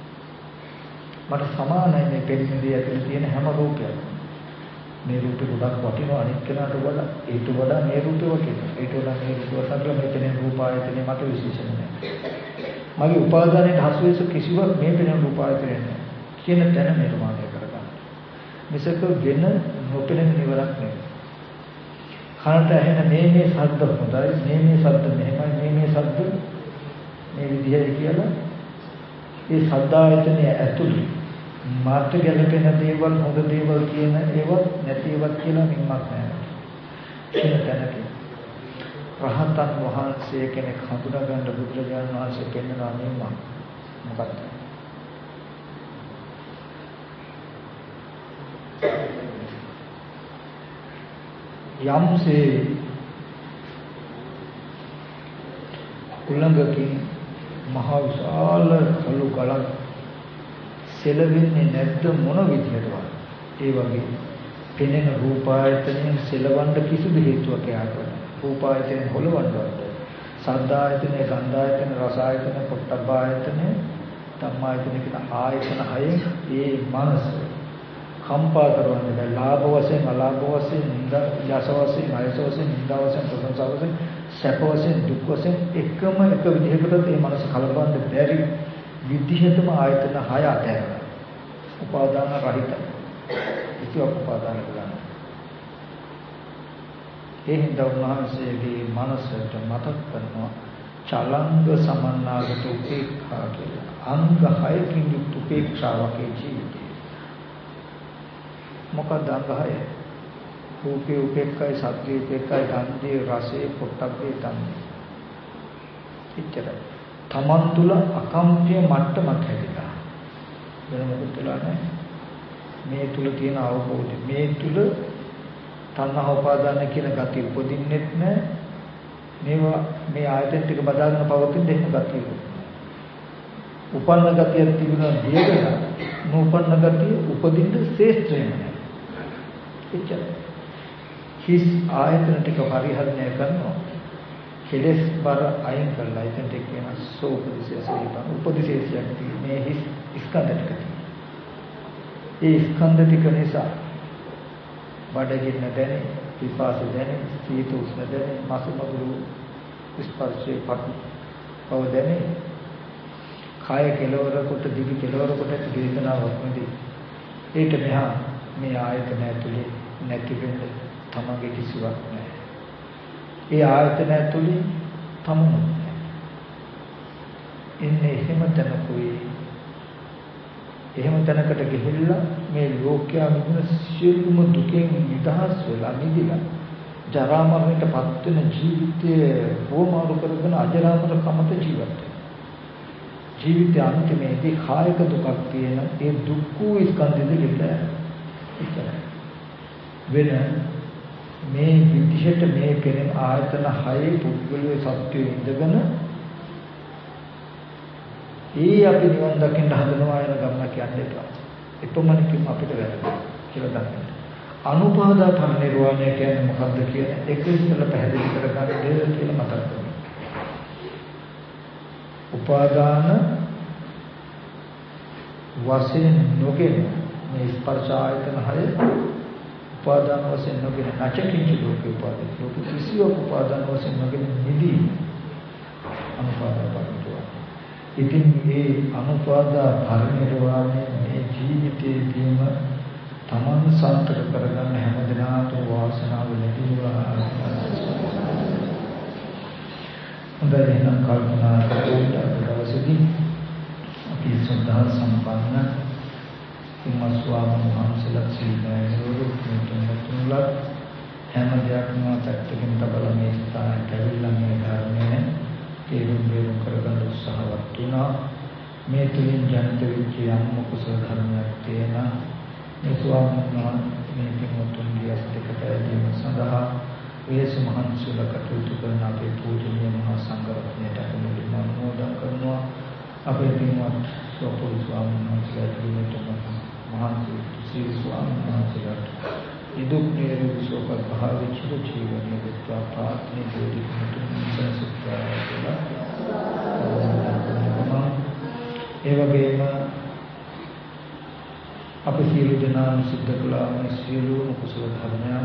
මට සමානයි මේ පෙනෙන දේ ඇතුලේ තියෙන හැම රූපයක්ම. මේ රූපේ ගොඩක් වටිනවා අනිත් කෙනාට වඩා ඊට වඩා මේ රූපේ වටිනවා. ඊට වඩා මේ රූපය වටිනවා මේ පෙනෙන රූප ආයතනේ මට විශේෂ නැහැ. මගේ උපාදානයේ හසුවේස කිසිවක් මේ පෙනෙන රූප ආයතනේ නැහැ. කියන තැන නිර්මාණය කරගන්න. මිසක වෙන නොපෙනෙන නිවරක් නෙවෙයි. කනට ඇහෙන මේ මේ ශබ්ද හොඳයි මේ මේ ශබ්ද මෙහෙමයි මේ මේ ශබ්ද මේ විදිහයි කියලා ඒ ශබ්ද ආයතනයේ ඇතුළේ මාත්‍ය ගැලපෙන දේවල් හොඳ දේවල් කියන ඒවත් නැති ඒවත් කියලා මින්මක් නැහැ. කියන තැනක රහතන් වහන්සේ කෙනෙක් හඳුනා ගන්න බුදුරජාණන් වහන්සේ පෙන්වනා නියම මොකක්ද? යම්සේ උලංගකින් මහ විශාල කළු ගලක් සෙලවෙන්නේ නැද්ද මොන විදිහටවත්? ඒ වගේ පෙනෙන රූපායතනයෙන් සෙලවන්න කිසිදු හේතුවක් යාට රූපායතනයෙන් හොලවන්නවත් සද්දායතනය ගන්ධායතන රසායතන පොට්ටබ්බායතන ධම්මායතන කියන ආයතන හයේ ඒ මනස කම්පා කරන්නේ නැහැ. ලාභ වශයෙන් අලාභ වශයෙන් නිന്ദා යස වශයෙන් අයස වශයෙන් නිന്ദා වශයෙන් ප්‍රශංසා වශයෙන් සැප වශයෙන් දුක් වශයෙන් එකම එක විදිහකට මේ මනස කලබන්න බැරි විදිහටම ආයතන හය අතහැරලා උපාදාන රහිත ඉතිවක් උපාදාන කරනවා. ඒ හින්දා උන්වහන්සේගේ මනසට මතක් කරනවා චලංග සමන්නාගත උපේක්ඛා කියලා. අංග හයකින් යුක්ත උපේක්ෂාවකේ ජීවිතය. මොකක්ද අංගහය? රූපේ උපේක්ඛයි, සත්‍ය උපේක්ඛයි, ගන්ධේ, රසේ, පොට්ටබ්බේ තන්නේ. එච්චරයි. තමන් තුල අකම්පිය මට්ටමක් හැදිලා. වෙන මොකද තුල නැහැ. මේ තුල තියෙන අවබෝධය. මේ තුල තණ්හා උපාදාන කියන ගති උපදින්නෙත් නැහැ. මේවා මේ ආයතන ටික බදාගෙන පවතින දෙන්න ගතිය. උපන්න ගතියක් තිබුණා දියගෙන නූපන්න ගතිය උපදින්න ශ්‍රේෂ්ඨයම නැහැ. එච්චරයි. හිස් ආයතන ටික පරිහරණය කරනවා. කෙලස් බර අයින් කරලා එතනට කියන සෝපදිශේෂය උපදිශේෂයක් තියෙන මේ හිස් ස්කන්ධ ටික. ඒ ස්කන්ධ ටික නිසා බඩගින්න දැනේ, පිපාස දැනේ, සීත උෂ්ණ දැනේ, මාසු මధుරු ස්පර්ශේ පටු බව දැනේ. කාය කෙලවර කොට දිවි කෙලවර කොට වේදනාවක් නෙදී. ඒක මෙහා මේ ආයතන ඇතුලේ නැති වෙන්නේ තමගේ කිසිවක් නැහැ. ඒ ආයතන ඇතුලේ තමම ඉන්නේ එහෙම තැනකුයි. එහෙම තැනකට ගිහිල්ලා මේ ලෝකයා මිදුන සියලුම දුකෙන් නිදහස් වෙලා මිදිලා ජරා මරණයට පත් වෙන ජීවිතය වමාරු කරගෙන අජරාමර කමත ජීවත් වෙනවා. ජීවිතය අන්තිමේදී කායික දුකක් තියෙන ඒ දුක්ඛ ස්කන්ධෙද ඉතල වෙන මේ විදිහට මේ කෙනෙක් ආයතන හයේ පුද්ගලයේ සත්‍යය ඉඳගෙන ඒ අපි නිවන් දකින්න හදනවා යන ගමන කියන්නේ එපා. එපමණකින් අපිට වැරදි කියලා දකින්න. අනුපාදා පරිනිර්වාණය කියන්නේ මොකක්ද කියන එක ඉස්සෙල්ලා පැහැදිලි කරගන්න දෙයක් කියලා මතක් කරගන්න. උපාදාන වශයෙන් නොගෙන මේ ස්පර්ශ ආයතන හය උපාදාන වශයෙන් නොගෙන නැචකින්ච ලෝක උපාදාන ලෝක කිසියක උපාදාන වශයෙන් නොගෙන නිදී අනුපාදා පරිනිර්වාණය. ඉතින් මේ අනුපාදා පරිනිර්වාණය මේ ජීවිතයේදීම තමන් සාර්ථක කරගන්න හැමදෙනාටම වාසනාව ලැබේවා. හොඳයි නම් කල්පනා කරලා දවසේදී අපි සද්ධා සම්පන්න කුමාර ස්වාමීන් වහන්සේලා සිල්වැයෝ තුන්තුන්ලා හැම දෙයක්ම පැත්තකින් තබලා මේ ස්ථානයට ඇවිල්ලා මේ ධර්මයේ තේරුම් බේරුම් කරගන්න උත්සාහවත් වුණා. මේ තුලින් ජනිත වෙච්ච යම් කුසල ධර්මයක් තියෙන මේ ස්වාමීන් වහන්සේ මේ පින්වත්තුන්ගේ අස්තිකට ඇදීම සඳහා වේස මහන්සියලා කටයුතු කරන අපේ පූජනීය මහා සංඝරත්නයට මුලින්ම අනුමෝදන් කරනවා. අපේ පින්වත් සෝපුල් ස්වාමීන් වහන්සේලාට මහන්සි සීල ස්වාමීන් වහන්සේලාට ඉදුක් නිරෝධ සෝපත් භාවී චිර ජීවනයේ විත්වා ප්‍රාර්ථනා දෙවි මුතුන් සත්‍යය ඒ වගේම අපේ සියලු දෙනා සිද්ධ කළා මේ සියලුම කුසල ධර්මයන්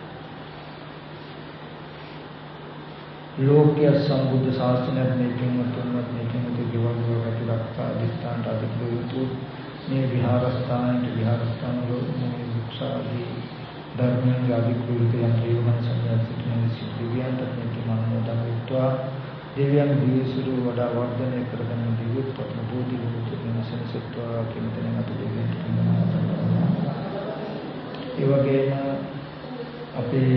ලෝකීය සම්බුද්ධ ශාසනයේ මේ පින්වත්තුන්වත් මේ පින්වත්තු ජීවනවල ප්‍රතිලක්ෂ අධිෂ්ඨාන අධිප්‍රයුතු මේ විහාරස්ථානයේ විහාරස්ථාන වල මේ වික්ෂාදී ධර්මයන් අධිප්‍රයුතයන් ජීවන සංයතින සිද්ධියන්ට මේ මනෝදම් විත්වා දෙවියන් දිවිසුරු වඩා වර්ධනය කරගෙන දිවුත්පත් බෝධි මුතුන් සංසත්වා කිමතන අප දෙවියන් කියනවා. ඒ වගේම අපේ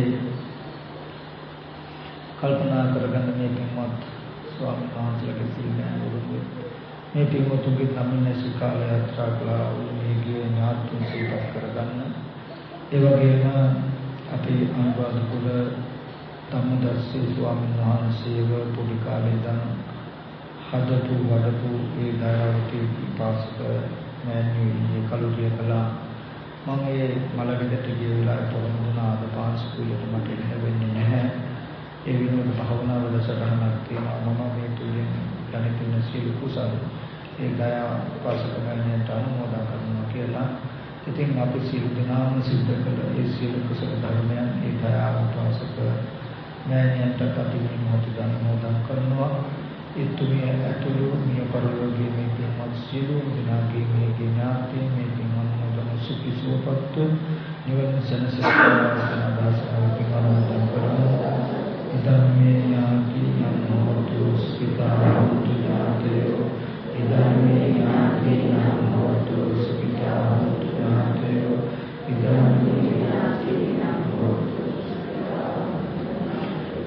කල්පනා කරගන්න මේ පින්වත් ස්වාමීන් වහන්සේලාගේ සීලයන් මේ පින්වතුන්ගේ නමින් සිකාල යාත්‍රා කළා මේ ගිය ඥාතුන් සිහිපත් කරගන්න. ඒ වගේම අපේ අනුරාධපුර ධම්මදර්ශී ස්වාමීන් වහන්සේව පොඩි කාලේ ඉඳන් හදපු වඩපු ඒ දයාවතී පාසක මෑණියෝ කලුරිය කළා. මම ඒ මලගෙදරට ගිය වෙලාවට පොරොන්දුනා අද පාස්කුලට මට එන්න වෙන්නේ නැහැ. ඒ විනෝද භාවනා වැඩසටහනක් තියෙනවා. මම මේ තුලින් දැනෙන සියලු කුසල ඒ දයා පාසක මෑණියන්ට අනුමෝදන් කරනවා කියලා. ඉතින් අපි සියලු දෙනාම සිද්ධ කළ ඒ සියලු කුසල ධර්මයන් ඒ දයා පාසක මෑණියන්ට අපි මොහොත අනුමෝදන් කරනවා. ඒ තුමිය ඇතුළු මිය පරලෝකයේ මේ පින්වත් සියලු දෙනාගේ මේ ඥාතීන් මේ පින්වත් සුඛී සුවපත් නිවන සනසන දාසාව පින්වත්න් කරනවා. ඉදම්මේ ඥාති නමෝතු සුඛිතාන්තු ඥාතයෝ ඉදම්මේ ඥාති නමෝතු සුඛිතාන්තු ඥාතයෝ ඉදම්මේ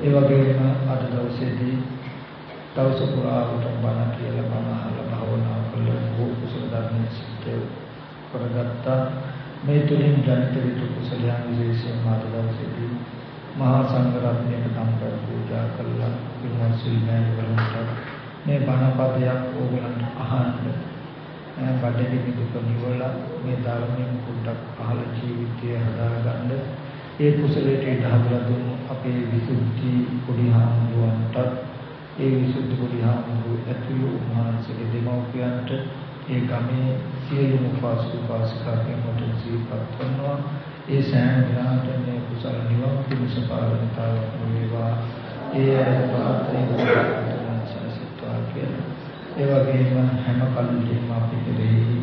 ඒ වගේම අද දවසේදී දවස පුරාවට බණ කියලා බණ අහලා භාවනා කළා බොහෝ කුසල ධර්ම සිද්ධ කරගත්තා. මේ තුලින් ජනිත විතු කුසලයන් විශේෂයෙන් අද දවසේදී මහා සංඝ රත්නයට දම්පර පූජා කළා. පින්වත් සිල්මෑණි වලට මේ බණ පදයක් ඕගලන්ට අහන්න බඩේ දුක නිවලා මේ ධර්මයෙන් පොඩ්ඩක් අහලා ජීවිතය හදාගන්න ඒ කුසලයට ඉඩහදලා දුන්නු අපේ විසුද්ධි පොඩි හාමුදුරන්ට ඒ විසුද්ධි පොඩි හාමුදුරුවෝ ඇතුළු උන්වහන්සේගේ දෙමව්පියන්ට ඒ ගමේ සියලුම උපාසක උපාසිකාවන් මට ජීවත් කරනවා. ඒ සෑම දිනකටම මේ කුසල නිවන් පිණිස පාරමිතාවක් වේවා. ඒ පාත්‍රයෙන් සනසිතවා කියලා. ඒ වගේම හැම කල්ලිම අපි කෙරෙහි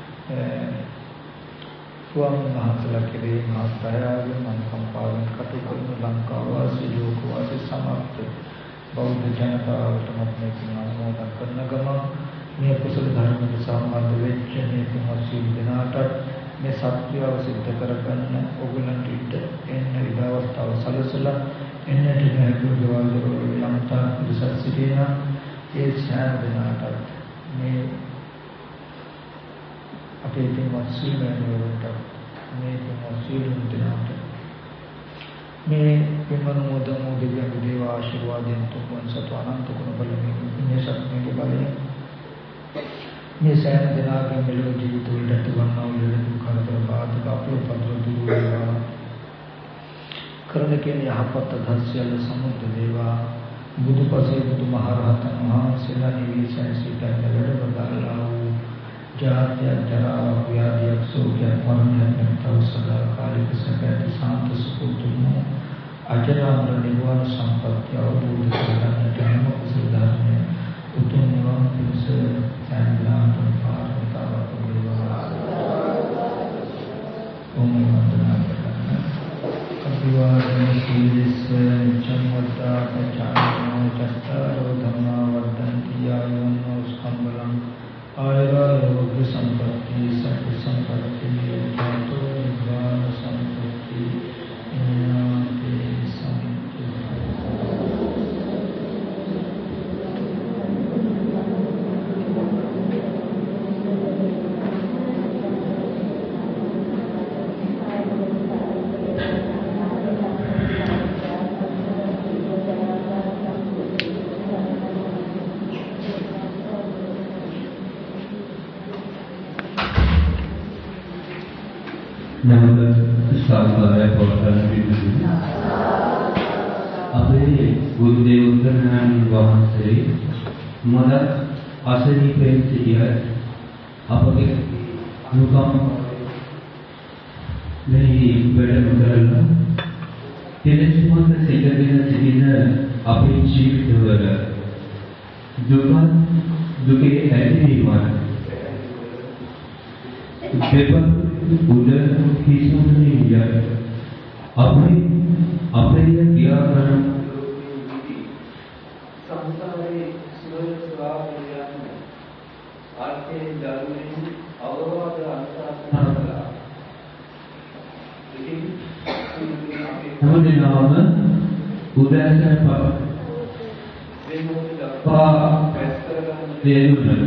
ස්වාමීන් වහන්සේලා කෙරෙහි මහත්යාවෙන් අනුකම්පාවෙන් කටයුතු කරන ලංකාව වාසී ලෝක වාසී සමස්ත බෞද්ධ ජනතාවටම මේ පින් අනුමෝදන් කරන ගමන් මේ කුසල ධර්මයට සම්බන්ධ වෙච්ච මේ පින්වත් සියලු දෙනාට මේ සත්‍යව සිද්ධ කරගන්න ඕගලන්ට ඉන්න එන්න ඉඩවස්තාව සලසලා එන්නට හැකියාව දරවල ලංකා පිරිසක් සිටිනා ඒ සෑම දෙනාට මේ අපේ පින්වත් සිල්මෑණිවරුන්ට මේ පින්වත් සියලු දෙනාට මේ පින්වත් මොදම දෙවියන් දේව ආශිර්වාදයෙන් තුන් සතු අනන්ත ගුණ බලයෙන් මේ සත්‍යයේ බලයෙන් මේ සෑම දෙනාගේ මෙලොව ජීවිතවලට ඇතිවන්නා වූ ලෙඩ කරදර බාධක අපලෝපද්‍ර දුරු වේවා. කරන කියන යහපත් දහස්යල සමුද්ද වේවා. බුදුපසේ බුදුමහරහතන් වහන්සේලා නිවිසෙන් සිටින වැඩවදාලා වූ ජාත්‍ය ජරා ව්‍යාධි සෝඛ මරණ තව සදා කාලික සැප සාන්ත සුඛතුම අජරාමර නිවන සම්පත්‍ය අවබෝධ කරගන්නට හැම කුසල ධර්මය උතුම් නිවන් පිණිස සෑමලාටම පාරමිතාවක් වේවා. ඕම වන්දනා කරන්න. අභිවාදන සීලස්ස චම්මත්තා පචානෝ චත්තාරෝ ධම්මා වර්ධන්ති ආයුන්නෝ ස්කම්බලං ආයුරෝග්‍ය සම්පatti සත්‍ය සම්පatti ජාතෝ නිවාන සම්පatti ඥාති සම්පatti. නමුත් සාස්ත්‍රය පොරතන පිළිතුරු අපේ ගුරු දේවෝත්තමයන් වහන්සේ මද අසනීපෙන් සිටිය අපගේ අනුකම් මෙහි වැඩම කරලා තෙලසුමන්ත සිටගෙන සිටින අපේ ජීවිතවල දුක දුකේ ඇතිවීම දෙපළ උද කිසිමනිය අපේ අපේ ක්‍රියාකරන සංසාරේ සුවස්වාමියන් ආර්ථේ ධර්මයෙන් අවවාද අනුශාසනා කළා. ඉතින් මොදිනාම උදෑසන පා පා පැස්තරගන්න දෙනුන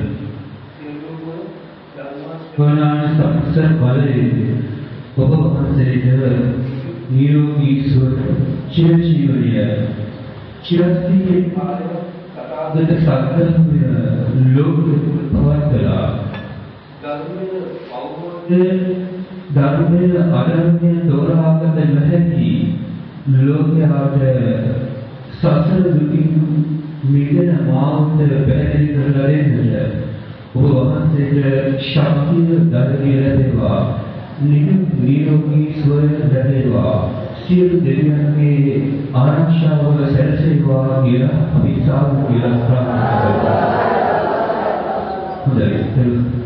කොනාන සම්සර් බලයේ ඔබ වහන්සේට නිරෝගී සුව චිරජීවනය චිරස්ථිතියේ තථාගත සත්‍යය ලෝක පවත්ලා ධර්මයේ අවබෝධයේ ධර්මයේ අධර්මයේ දෝරාගත නොහැකි ලෝකයාට සසර දුකින් මිදෙන මාර්ගය පැහැදිලි කරලා දෙන්නට ඔබ වහන්සේට ශක්තිය ධෛර්යය ලැබේවා. නිරෝගී සුවය ලැබේවා. සියලු දෙවියන්ගේ ආරක්ෂාව සැලසේවා කියලා අපි සාදු කියලා ප්‍රාර්ථනා කරනවා. හොඳයි.